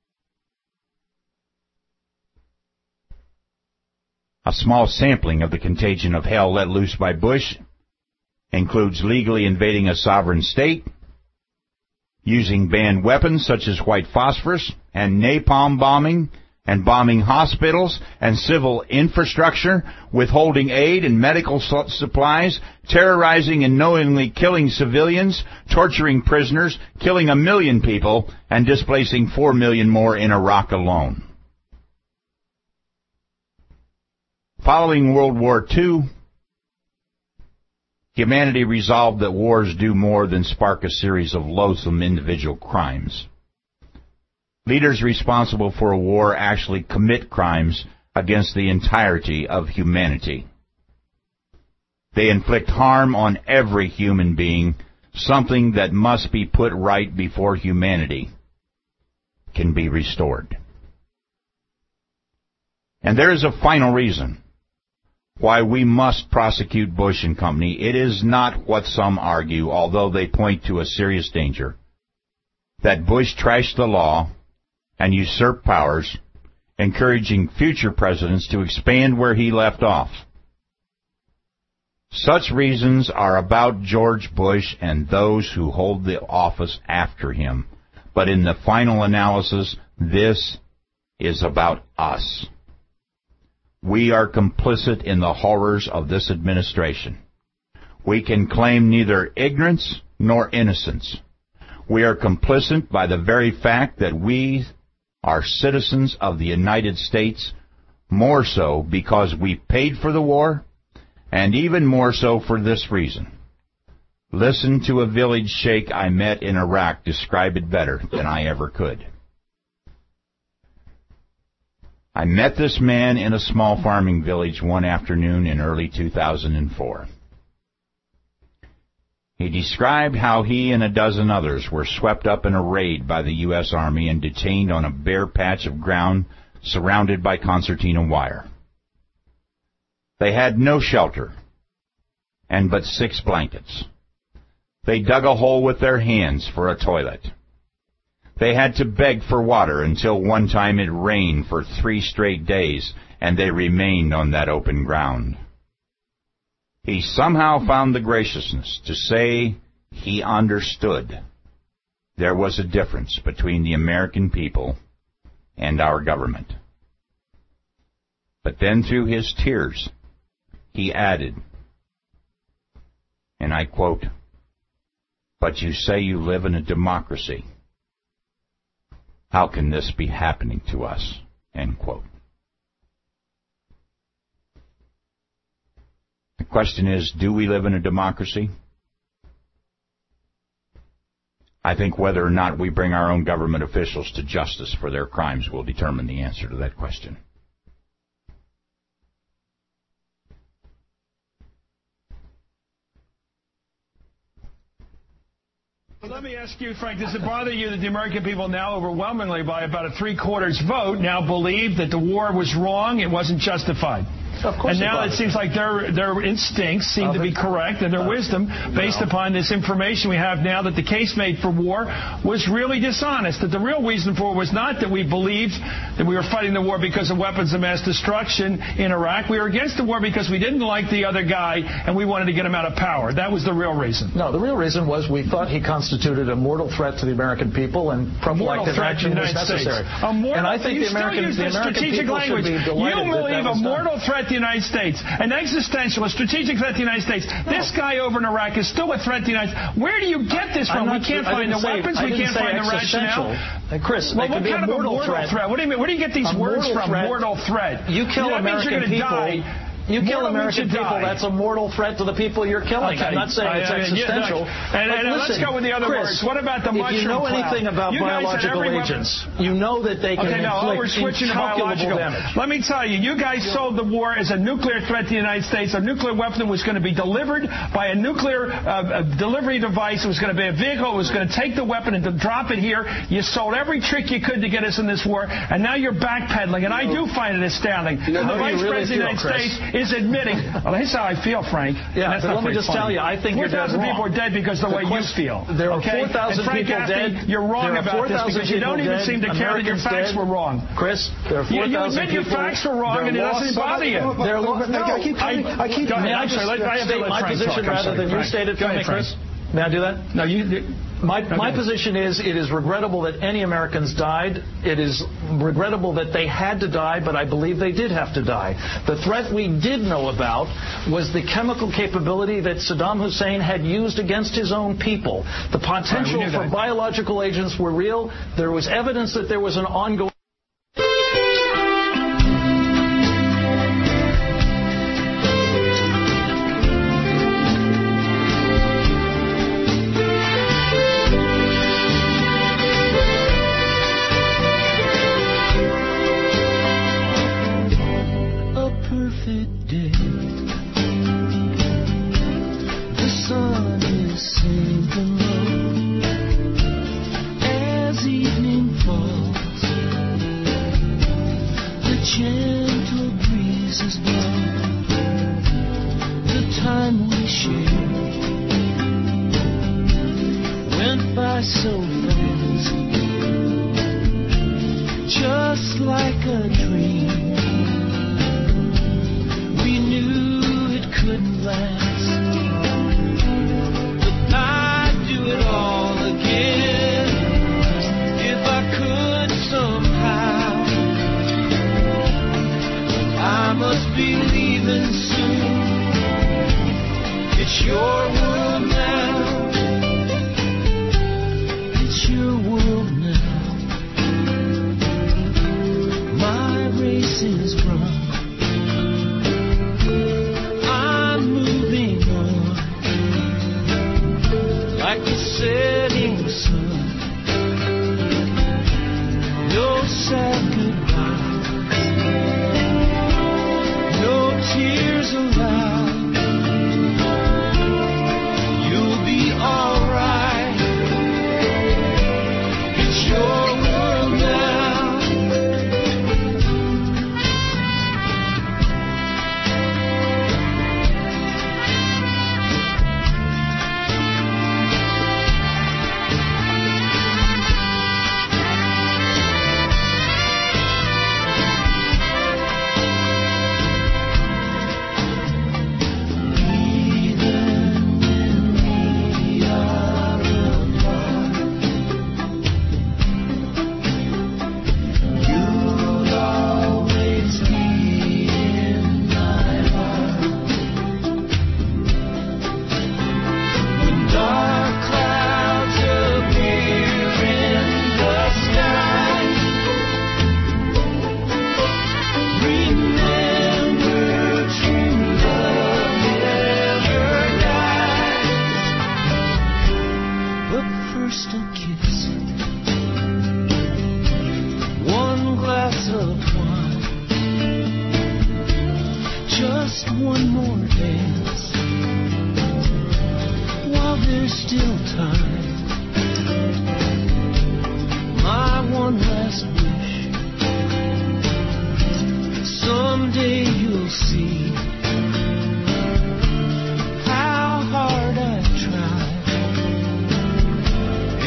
A small sampling of the contagion of hell let loose by Bush includes legally invading a sovereign state, using banned weapons such as white phosphorus and napalm bombing, and bombing hospitals and civil infrastructure, withholding aid and medical supplies, terrorizing and knowingly killing civilians, torturing prisoners, killing a million people, and displacing four million more in Iraq alone. Following World War Two, humanity resolved that wars do more than spark a series of loathsome individual crimes. Leaders responsible for a war actually commit crimes against the entirety of humanity. They inflict harm on every human being, something that must be put right before humanity can be restored. And there is a final reason why we must prosecute Bush and company. It is not what some argue, although they point to a serious danger, that Bush trashed the law and usurped powers, encouraging future presidents to expand where he left off. Such reasons are about George Bush and those who hold the office after him. But in the final analysis, this is about us. We are complicit in the horrors of this administration. We can claim neither ignorance nor innocence. We are complicit by the very fact that we are citizens of the United States, more so because we paid for the war, and even more so for this reason. Listen to a village sheikh I met in Iraq describe it better than I ever could. I met this man in a small farming village one afternoon in early two thousand four. He described how he and a dozen others were swept up in a raid by the U S Army and detained on a bare patch of ground surrounded by concertina wire. They had no shelter and but six blankets. They dug a hole with their hands for a toilet. They had to beg for water until one time it rained for three straight days, and they remained on that open ground. He somehow found the graciousness to say he understood there was a difference between the American people and our government. But then through his tears, he added, and I quote, "But you say you live in a democracy. How can this be happening to us?" End quote. The question is, do we live in a democracy? I think whether or not we bring our own government officials to justice for their crimes will determine the answer to that question. Well, let me ask you, Frank, does it bother you that the American people now overwhelmingly by about a three-quarters vote now believe that the war was wrong, it wasn't justified? Of course. And now it, it seems like their their instincts seem to be correct, and their uh, wisdom, based no. upon this information we have now, that the case made for war was really dishonest. That the real reason for it was not that we believed that we were fighting the war because of weapons of mass destruction in Iraq. We were against the war because we didn't like the other guy, and we wanted to get him out of power. That was the real reason. No, the real reason was we thought he constituted a mortal threat to the American people, and prophylactic action was necessary. A mortal, and I think you the American, still use the American strategic people language. should be delighted You believe that that a mortal done. threat to the United States, an existential, a strategic threat to the United States. No. This guy over in Iraq is still a threat to the United States. Where do you get this from? Not, we can't find the say, weapons. We can't find the rationale. Hey, Chris, well, what kind of a mortal threat? threat? What do you mean? Where do you get these a words from? Threat. Mortal threat. You kill that American means you're people. Die. You kill Mortal American people, die. That's a mortal threat to the people you're killing. Okay. I'm not saying it's I, I, existential. Yeah, and, and, and listen, let's go with the other Chris, words. What about the mushroom if you know cloud? anything about you biological agents, you know that they can okay, no, oh, inflict we're switching to biological damage. Let me tell you, you guys sold the war as a nuclear threat to the United States. A nuclear weapon was going to be delivered by a nuclear uh, a delivery device. It was going to be a vehicle. It was going to take the weapon and to drop it here. You sold every trick you could to get us in this war, and now you're backpedaling. And I do find it astounding. You know, the Vice really President of the United Chris? States is admitting, well, that's how I feel, Frank. Yeah, that's but not let me just funny. tell you, I think you're dead wrong. four thousand people are dead because of the, the way question, you feel. There are okay? four thousand people Gaffney, dead. You're wrong about this because you don't even dead. seem to care that your facts dead. were wrong. Chris, there are four thousand you, you admit people. your facts were wrong and it doesn't bother you. They're no, I keep I keep May I just state my position rather than you state it for me, Chris? May I do that? No, you... My, my position is it is regrettable that any Americans died. It is regrettable that they had to die, but I believe they did have to die. The threat we did know about was the chemical capability that Saddam Hussein had used against his own people. The potential right, for biological agents were real. There was evidence that there was an ongoing...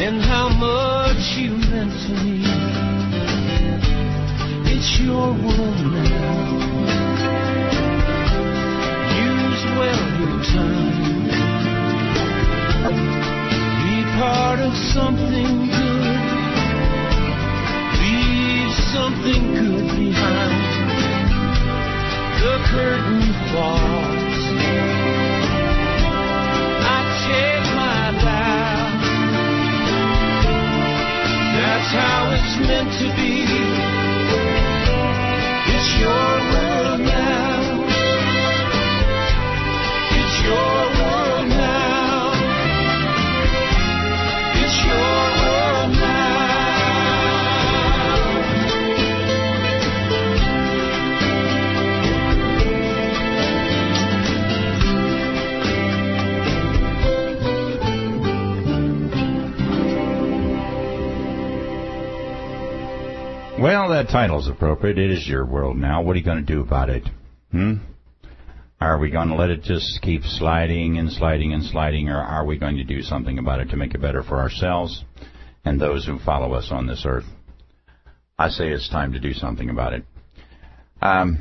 and how much you meant to me. It's your world now. Use well your time. Be part of something good. Leave something good behind. The curtain falls. I take my bow. That's how it's meant to be. It's your world now. It's your world now. It's your world now. Well, that title's appropriate. It is your world now. What are you going to do about it? Hmm? Are we going to let it just keep sliding and sliding and sliding, or are we going to do something about it to make it better for ourselves and those who follow us on this earth? I say it's time to do something about it. Um,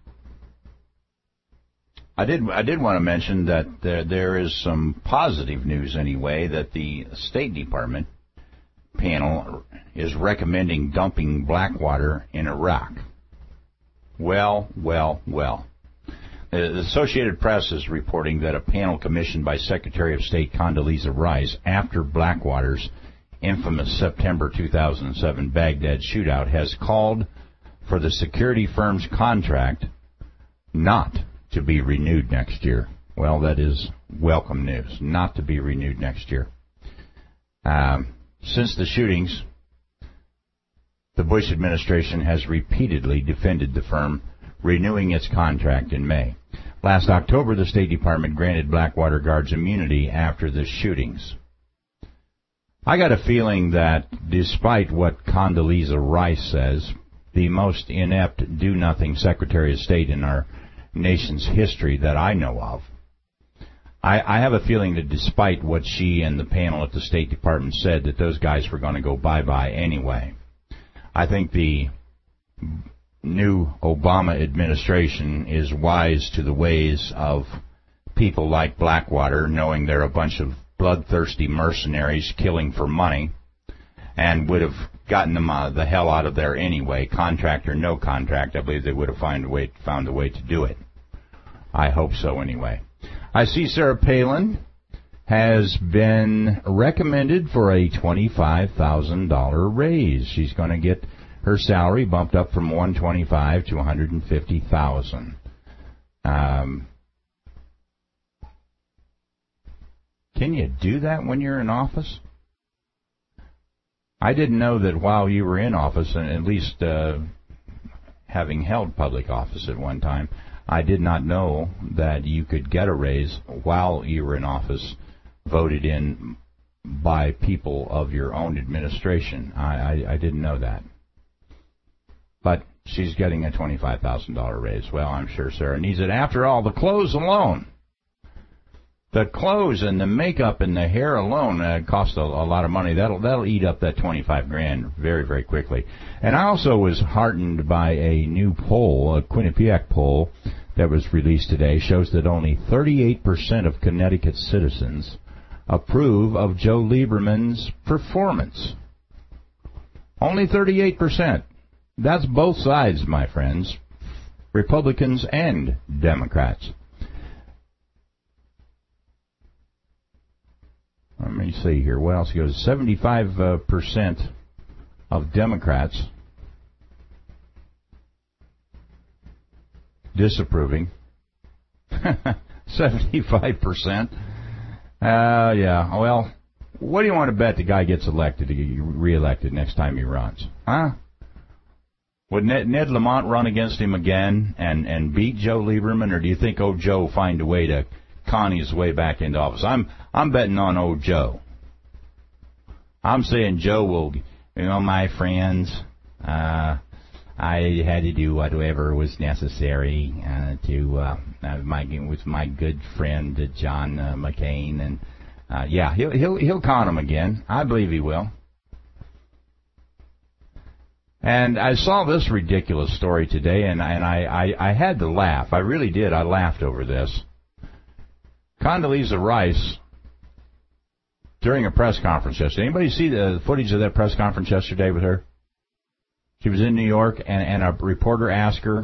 I did I did want to mention that there, there is some positive news anyway, that the State Department panel is recommending dumping black water in Iraq. Well, well, well. The Associated Press is reporting that a panel commissioned by Secretary of State Condoleezza Rice after Blackwater's infamous September two thousand seven Baghdad shootout has called for the security firm's contract not to be renewed next year. Well, that is welcome news, not to be renewed next year. Um, since the shootings, the Bush administration has repeatedly defended the firm renewing its contract in May. Last October, the State Department granted Blackwater guards immunity after the shootings. I got a feeling that despite what Condoleezza Rice says, the most inept, do-nothing Secretary of State in our nation's history that I know of, I, I have a feeling that despite what she and the panel at the State Department said, that those guys were going to go bye-bye anyway. I think the new Obama administration is wise to the ways of people like Blackwater, knowing they're a bunch of bloodthirsty mercenaries killing for money, and would have gotten them uh, the hell out of there anyway, contract or no contract. I believe they would have find a way, found a way to do it. I hope so anyway. I see Sarah Palin has been recommended for a twenty-five thousand dollars raise. She's going to get her salary bumped up from one hundred twenty-five thousand dollars to one hundred fifty thousand dollars. Um, can you do that when you're in office? I didn't know that while you were in office, and at least uh, having held public office at one time, I did not know that you could get a raise while you were in office, voted in by people of your own administration. I, I, I didn't know that. But she's getting a twenty-five thousand dollars raise. Well, I'm sure Sarah needs it. After all, the clothes alone, the clothes and the makeup and the hair alone uh, cost a, a lot of money. That'll that'll eat up that twenty-five grand very, very quickly. And I also was heartened by a new poll, a Quinnipiac poll that was released today, shows that only thirty-eight percent of Connecticut citizens approve of Joe Lieberman's performance. Only thirty-eight percent. That's both sides, my friends, Republicans and Democrats. Let me see here. What else goes? seventy-five percent of Democrats disapproving. seventy-five percent. Uh, yeah, well, what do you want to bet the guy gets elected, to get reelected next time he runs? Huh? Would Ned, Ned Lamont run against him again and, and beat Joe Lieberman, or do you think old Joe will find a way to con his way back into office? I'm I'm betting on old Joe. I'm saying Joe will, you know, my friends, uh, I had to do whatever was necessary uh, to uh, uh, my with my good friend uh, John uh, McCain, and Uh, yeah, he'll he'll he'll con them again. I believe he will. And I saw this ridiculous story today, and and I, I, I had to laugh. I really did. I laughed over this. Condoleezza Rice, during a press conference yesterday. Anybody see the footage of that press conference yesterday with her? She was in New York, and, and a reporter asked her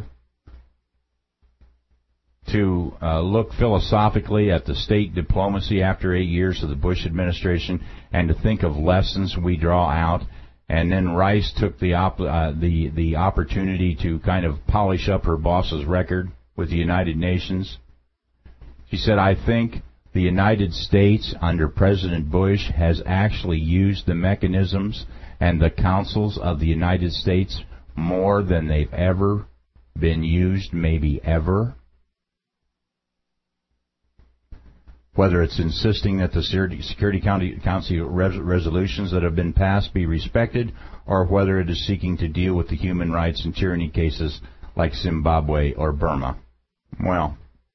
to uh, look philosophically at the state diplomacy after eight years of the Bush administration and to think of lessons we draw out. And then Rice took the op- uh, the the opportunity to kind of polish up her boss's record with the United Nations. She said, I think the United States under President Bush has actually used the mechanisms and the councils of the United States more than they've ever been used, maybe ever. Whether it's insisting that the Security Council resolutions that have been passed be respected, or whether it is seeking to deal with the human rights and tyranny cases like Zimbabwe or Burma. Well,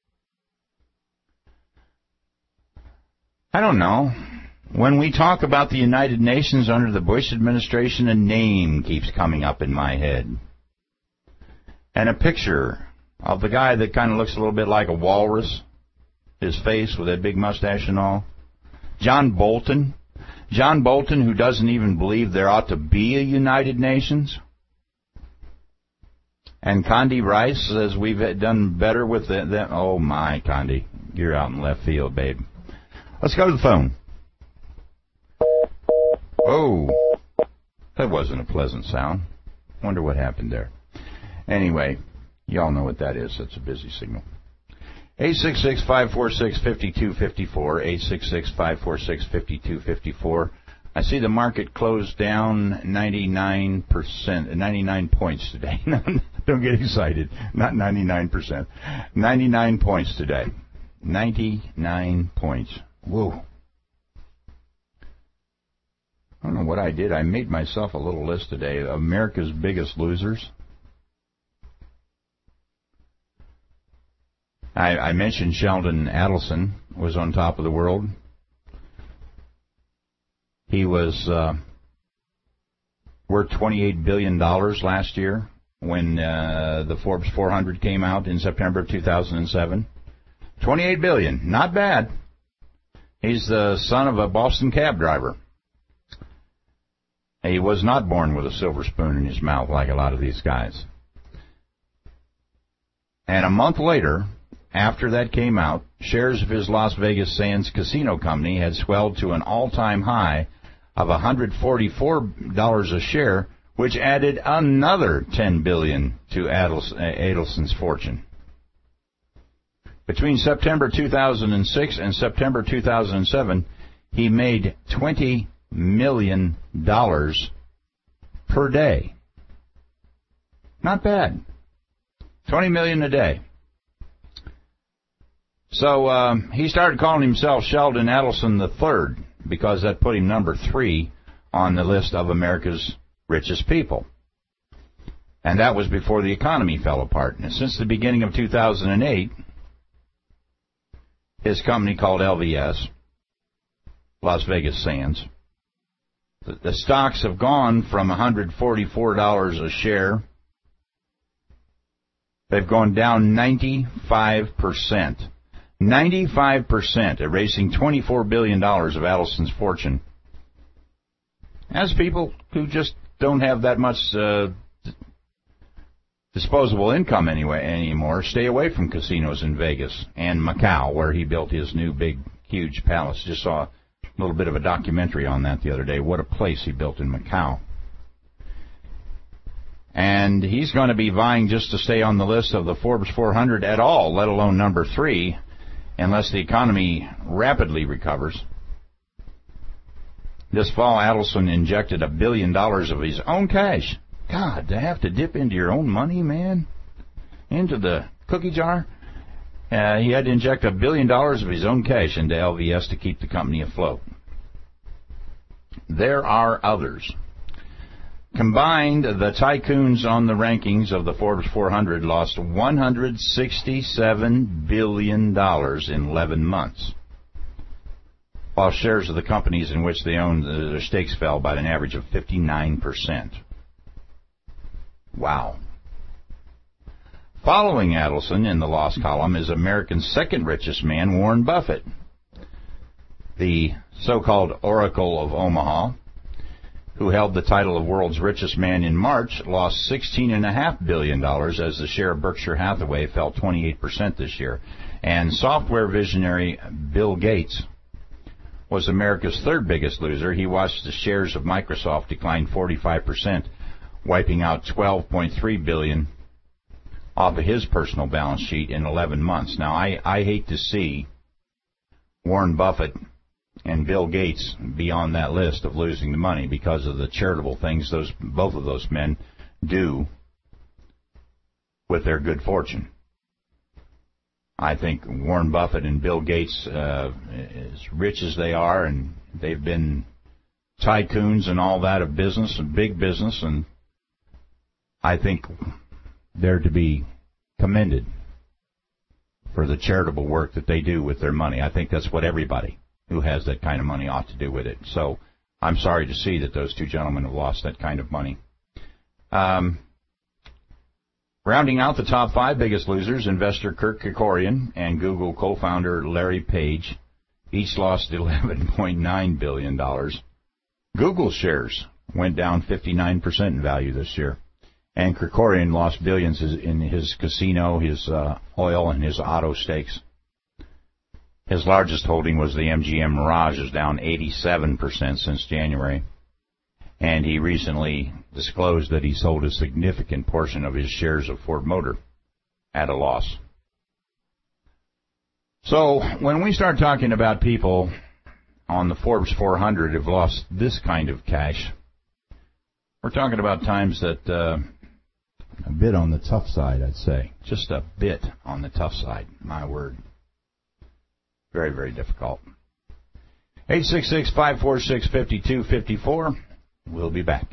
I don't know. When we talk about the United Nations under the Bush administration, a name keeps coming up in my head. And a picture of the guy that kind of looks a little bit like a walrus. His face with that big mustache and all. John Bolton. John Bolton, who doesn't even believe there ought to be a United Nations. And Condi Rice says we've done better with them. Oh, my, Condi. You're out in left field, babe. Let's go to the phone. Oh, that wasn't a pleasant sound. Wonder what happened there. Anyway, y'all know what that is. That's a busy signal. eight six six, five four six, five two five four, eight six six, five four six, five two five four. I see the market closed down ninety-nine percent, ninety-nine points today. Don't get excited. Not ninety-nine percent. ninety-nine points today. ninety-nine points. Whoa. I don't know what I did. I made myself a little list today of America's biggest losers. I, I mentioned Sheldon Adelson was on top of the world. He was uh, worth twenty-eight billion dollars last year when uh, the Forbes four hundred came out in September of two thousand seven. twenty-eight billion dollars, not bad. He's the son of a Boston cab driver. He was not born with a silver spoon in his mouth like a lot of these guys. And a month later, after that came out, shares of his Las Vegas Sands casino company had swelled to an all-time high of one hundred forty-four dollars a share, which added another ten billion dollars to Adelson's fortune. Between September two thousand six and September two thousand seven, he made twenty million dollars per day. Not bad. twenty million dollars a day. So um, he started calling himself Sheldon Adelson the Third because that put him number three on the list of America's richest people. And that was before the economy fell apart. And since the beginning of two thousand eight, his company called L V S, Las Vegas Sands, the, the stocks have gone from one hundred forty-four dollars a share. They've gone down ninety-five percent. ninety-five percent, erasing twenty-four billion dollars of Adelson's fortune. As people who just don't have that much uh, disposable income anyway anymore stay away from casinos in Vegas and Macau, where he built his new big, huge palace. Just saw a little bit of a documentary on that the other day. What a place he built in Macau. And he's going to be vying just to stay on the list of the Forbes four hundred at all, let alone number three, unless the economy rapidly recovers. This fall, Adelson injected a billion dollars of his own cash. God, to have to dip into your own money, man, into the cookie jar. Uh, he had to inject a billion dollars of his own cash into L V S to keep the company afloat. There are others. Combined, the tycoons on the rankings of the Forbes four hundred lost one hundred sixty-seven billion dollars in eleven months. while shares of the companies in which they own their stakes fell by an average of fifty-nine percent. Wow. Following Adelson in the loss column is America's second richest man, Warren Buffett. The so-called Oracle of Omaha, who held the title of world's richest man in March, lost sixteen point five billion dollars as the share of Berkshire Hathaway fell twenty-eight percent this year. And software visionary Bill Gates was America's third biggest loser. He watched the shares of Microsoft decline forty-five percent, wiping out twelve point three billion dollars off of his personal balance sheet in eleven months. Now, I, I hate to see Warren Buffett and Bill Gates be on that list of losing the money because of the charitable things those both of those men do with their good fortune. I think Warren Buffett and Bill Gates, uh, as rich as they are, and they've been tycoons and all that of business and big business, and I think they're to be commended for the charitable work that they do with their money. I think that's what everybody who has that kind of money ought to do with it. So I'm sorry to see that those two gentlemen have lost that kind of money. Um, rounding out the top five biggest losers, investor Kirk Kerkorian and Google co-founder Larry Page each lost eleven point nine billion dollars. Google shares went down fifty-nine percent in value this year. And Kerkorian lost billions in his casino, his uh, oil, and his auto stakes. His largest holding was the M G M Mirage, is down eighty-seven percent since January. And he recently disclosed that he sold a significant portion of his shares of Ford Motor at a loss. So when we start talking about people on the Forbes four hundred who've lost this kind of cash, we're talking about times that uh, a bit on the tough side, I'd say. Just a bit on the tough side, my word. Very, very difficult. eight six six, five four six, five two five four. We'll be back.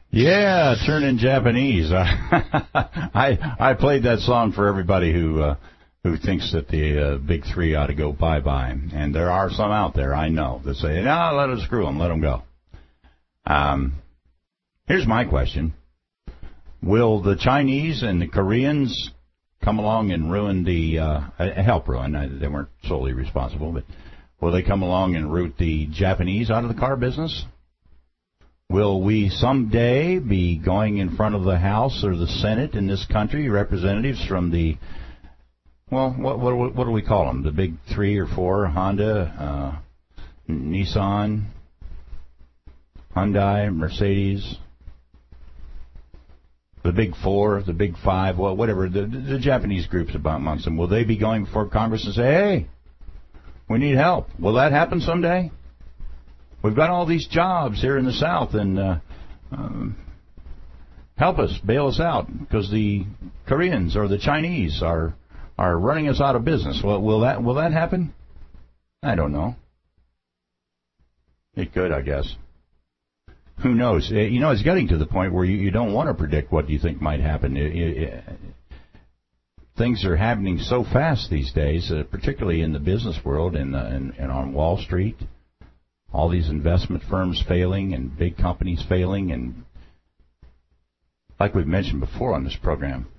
Yeah, turning Japanese. I I played that song for everybody who uh, who thinks that the uh, big three ought to go bye-bye. And there are some out there, I know, that say, no, let us screw them, let them go. Um, here's my question. Will the Chinese and the Koreans come along and ruin the, uh, help ruin, they weren't solely responsible, but will they come along and root the Japanese out of the car business? Will we someday be going in front of the House or the Senate in this country, representatives from the, well, what what, what do we call them? The big three or four, Honda, uh, Nissan, Hyundai, Mercedes, the big four, the big five, well, whatever, the, the Japanese groups about amongst them. Will they be going before Congress and say, hey, we need help? Will that happen someday? We've got all these jobs here in the South, and uh, um, help us, bail us out, because the Koreans or the Chinese are are running us out of business. Well, will that will that happen? I don't know. It could, I guess. Who knows? You know, it's getting to the point where you, you don't want to predict what you think might happen. It, it, it, things are happening so fast these days, uh, particularly in the business world and, uh, and, and on Wall Street. All these investment firms failing and big companies failing, and like we've mentioned before on this program,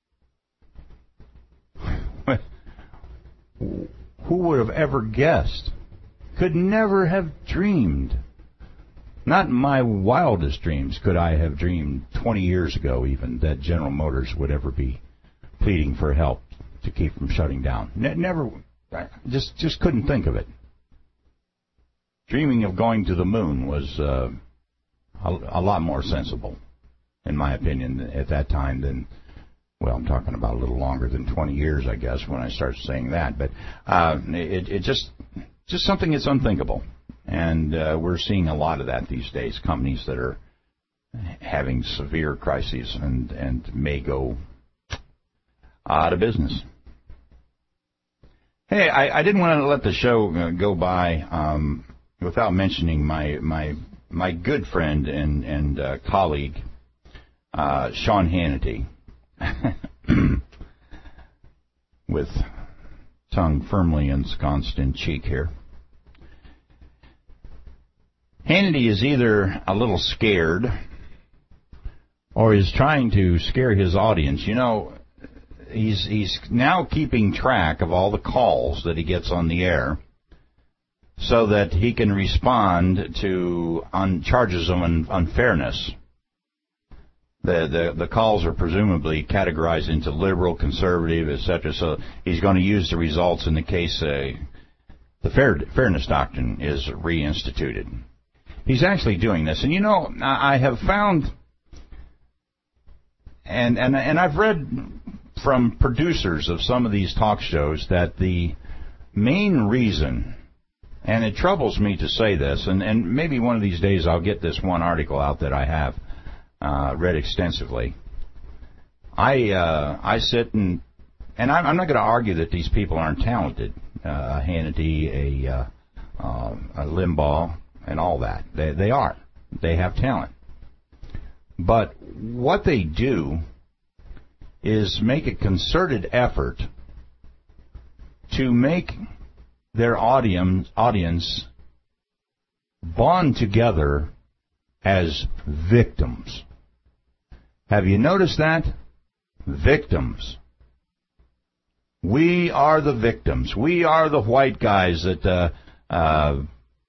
who would have ever guessed? Could never have dreamed. Not in my wildest dreams could I have dreamed twenty years ago even that General Motors would ever be pleading for help to keep from shutting down. Ne- never, just just couldn't think of it. Dreaming of going to the moon was uh, a, a lot more sensible, in my opinion, at that time than, well, I'm talking about a little longer than twenty years, I guess, when I start saying that. But uh, it, it just just something that's unthinkable. And uh, we're seeing a lot of that these days, companies that are having severe crises and, and may go out of business. Hey, I, I didn't want to let the show uh, go by um, without mentioning my my my good friend and and uh, colleague, uh, Sean Hannity, with tongue firmly ensconced in cheek here. Hannity is either a little scared or is trying to scare his audience. You know, he's he's now keeping track of all the calls that he gets on the air, so that he can respond to on charges of un, unfairness. The, the the calls are presumably categorized into liberal, conservative, et cetera. So he's going to use the results in the case uh, the fair, fairness doctrine is reinstituted. He's actually doing this, and you know, I have found, and and and I've read from producers of some of these talk shows that the main reason, and it troubles me to say this, and, and maybe one of these days I'll get this one article out that I have uh, read extensively. I uh, I sit and and I'm, I'm not going to argue that these people aren't talented. Uh, Hannity, a, uh, uh, a Limbaugh, and all that. They they are. They have talent. But what they do is make a concerted effort to make their audience audience bond together as victims. Have you noticed that? Victims. We are the victims. We are the white guys that, uh, uh,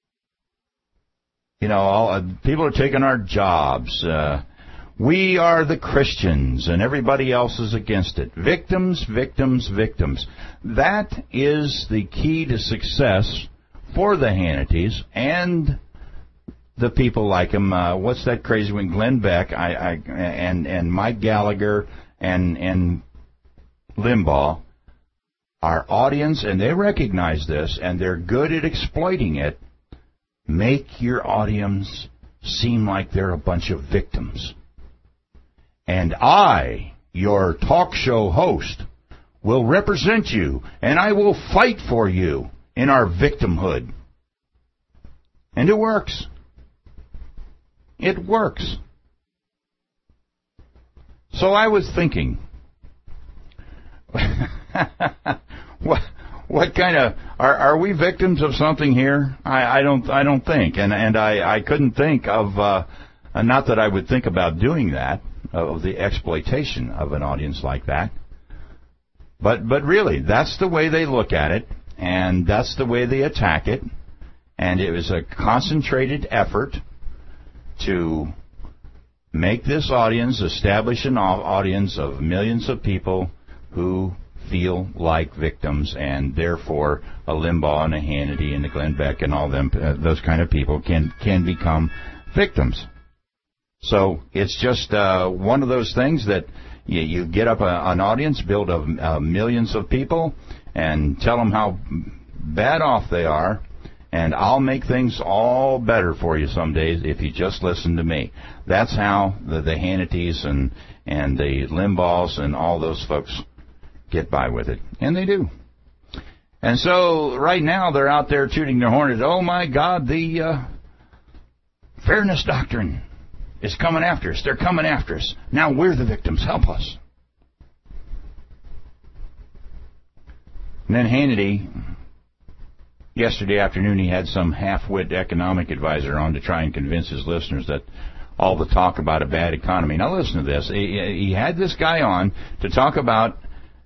you know, all, uh, people are taking our jobs. Uh, we are the Christians, and everybody else is against it. Victims, victims, victims. That is the key to success for the Hannitys and the people like him. Uh, what's that crazy one? Glenn Beck, I, I, and and Mike Gallagher, and and Limbaugh. Our audience, and they recognize this, and they're good at exploiting it. Make your audience seem like they're a bunch of victims. And I, your talk show host, will represent you, and I will fight for you in our victimhood. And it works. It works. So I was thinking, what what kind of are are we victims of something here? I, I don't I don't think, and and I, I couldn't think of uh, not that I would think about doing that, of the exploitation of an audience like that. But but really, that's the way they look at it, and that's the way they attack it, and it was a concentrated effort to make this audience, establish an audience of millions of people who feel like victims, and therefore a Limbaugh and a Hannity and a Glenn Beck and all them, uh, those kind of people can can become victims. So it's just uh, one of those things that you, you get up a, an audience, build of uh, millions of people, and tell them how bad off they are, and I'll make things all better for you some days if you just listen to me. That's how the, the Hannitys and, and the Limbaughs and all those folks get by with it. And they do. And so right now they're out there tooting their horn. Oh, my God, the uh, fairness doctrine is coming after us. They're coming after us. Now we're the victims. Help us. And then Hannity, yesterday afternoon, he had some half-wit economic advisor on to try and convince his listeners that all the talk about a bad economy. Now listen to this. He, he had this guy on to talk about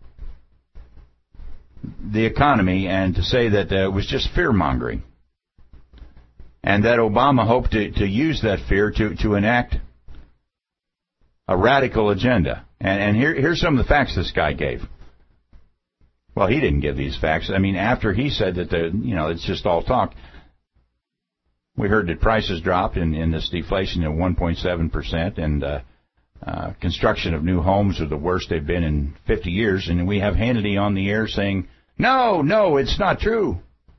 the economy and to say that uh, it was just fear-mongering, and that Obama hoped to, to use that fear to, to enact a radical agenda. And, and here, here's some of the facts this guy gave. Well, he didn't give these facts. I mean, after he said that the, you know, it's just all talk, we heard that prices dropped in, in this deflation of one point seven percent, and uh, uh, construction of new homes are the worst they've been in fifty years. And we have Hannity on the air saying, no, no, it's not true.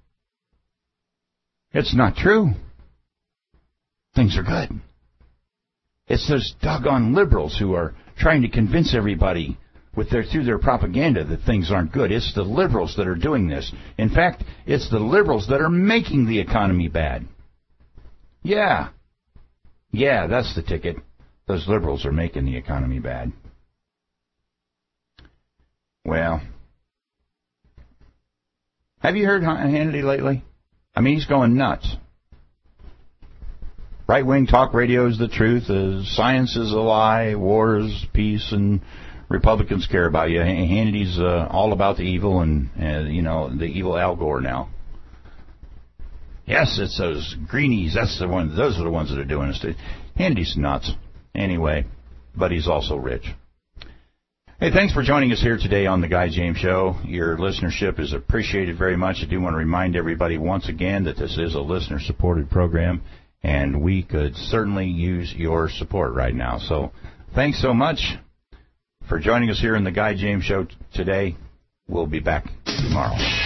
It's not true. Things are good. It's those doggone liberals who are trying to convince everybody with their through their propaganda that things aren't good. It's the liberals that are doing this. In fact, it's the liberals that are making the economy bad. Yeah. Yeah, that's the ticket. Those liberals are making the economy bad. Well, have you heard Hannity lately? I mean, he's going nuts. Right-wing talk radio is the truth. Uh, science is a lie. War is peace, and Republicans care about you. Hannity's uh, all about the evil, and, uh, you know, the evil Al Gore now. Yes, it's those greenies. That's the one. Those are the ones that are doing this. Hannity's nuts. Anyway, but he's also rich. Hey, thanks for joining us here today on the Guy James Show. Your listenership is appreciated very much. I do want to remind everybody once again that this is a listener-supported program, and we could certainly use your support right now. So thanks so much for joining us here in the Guy James Show today. We'll be back tomorrow.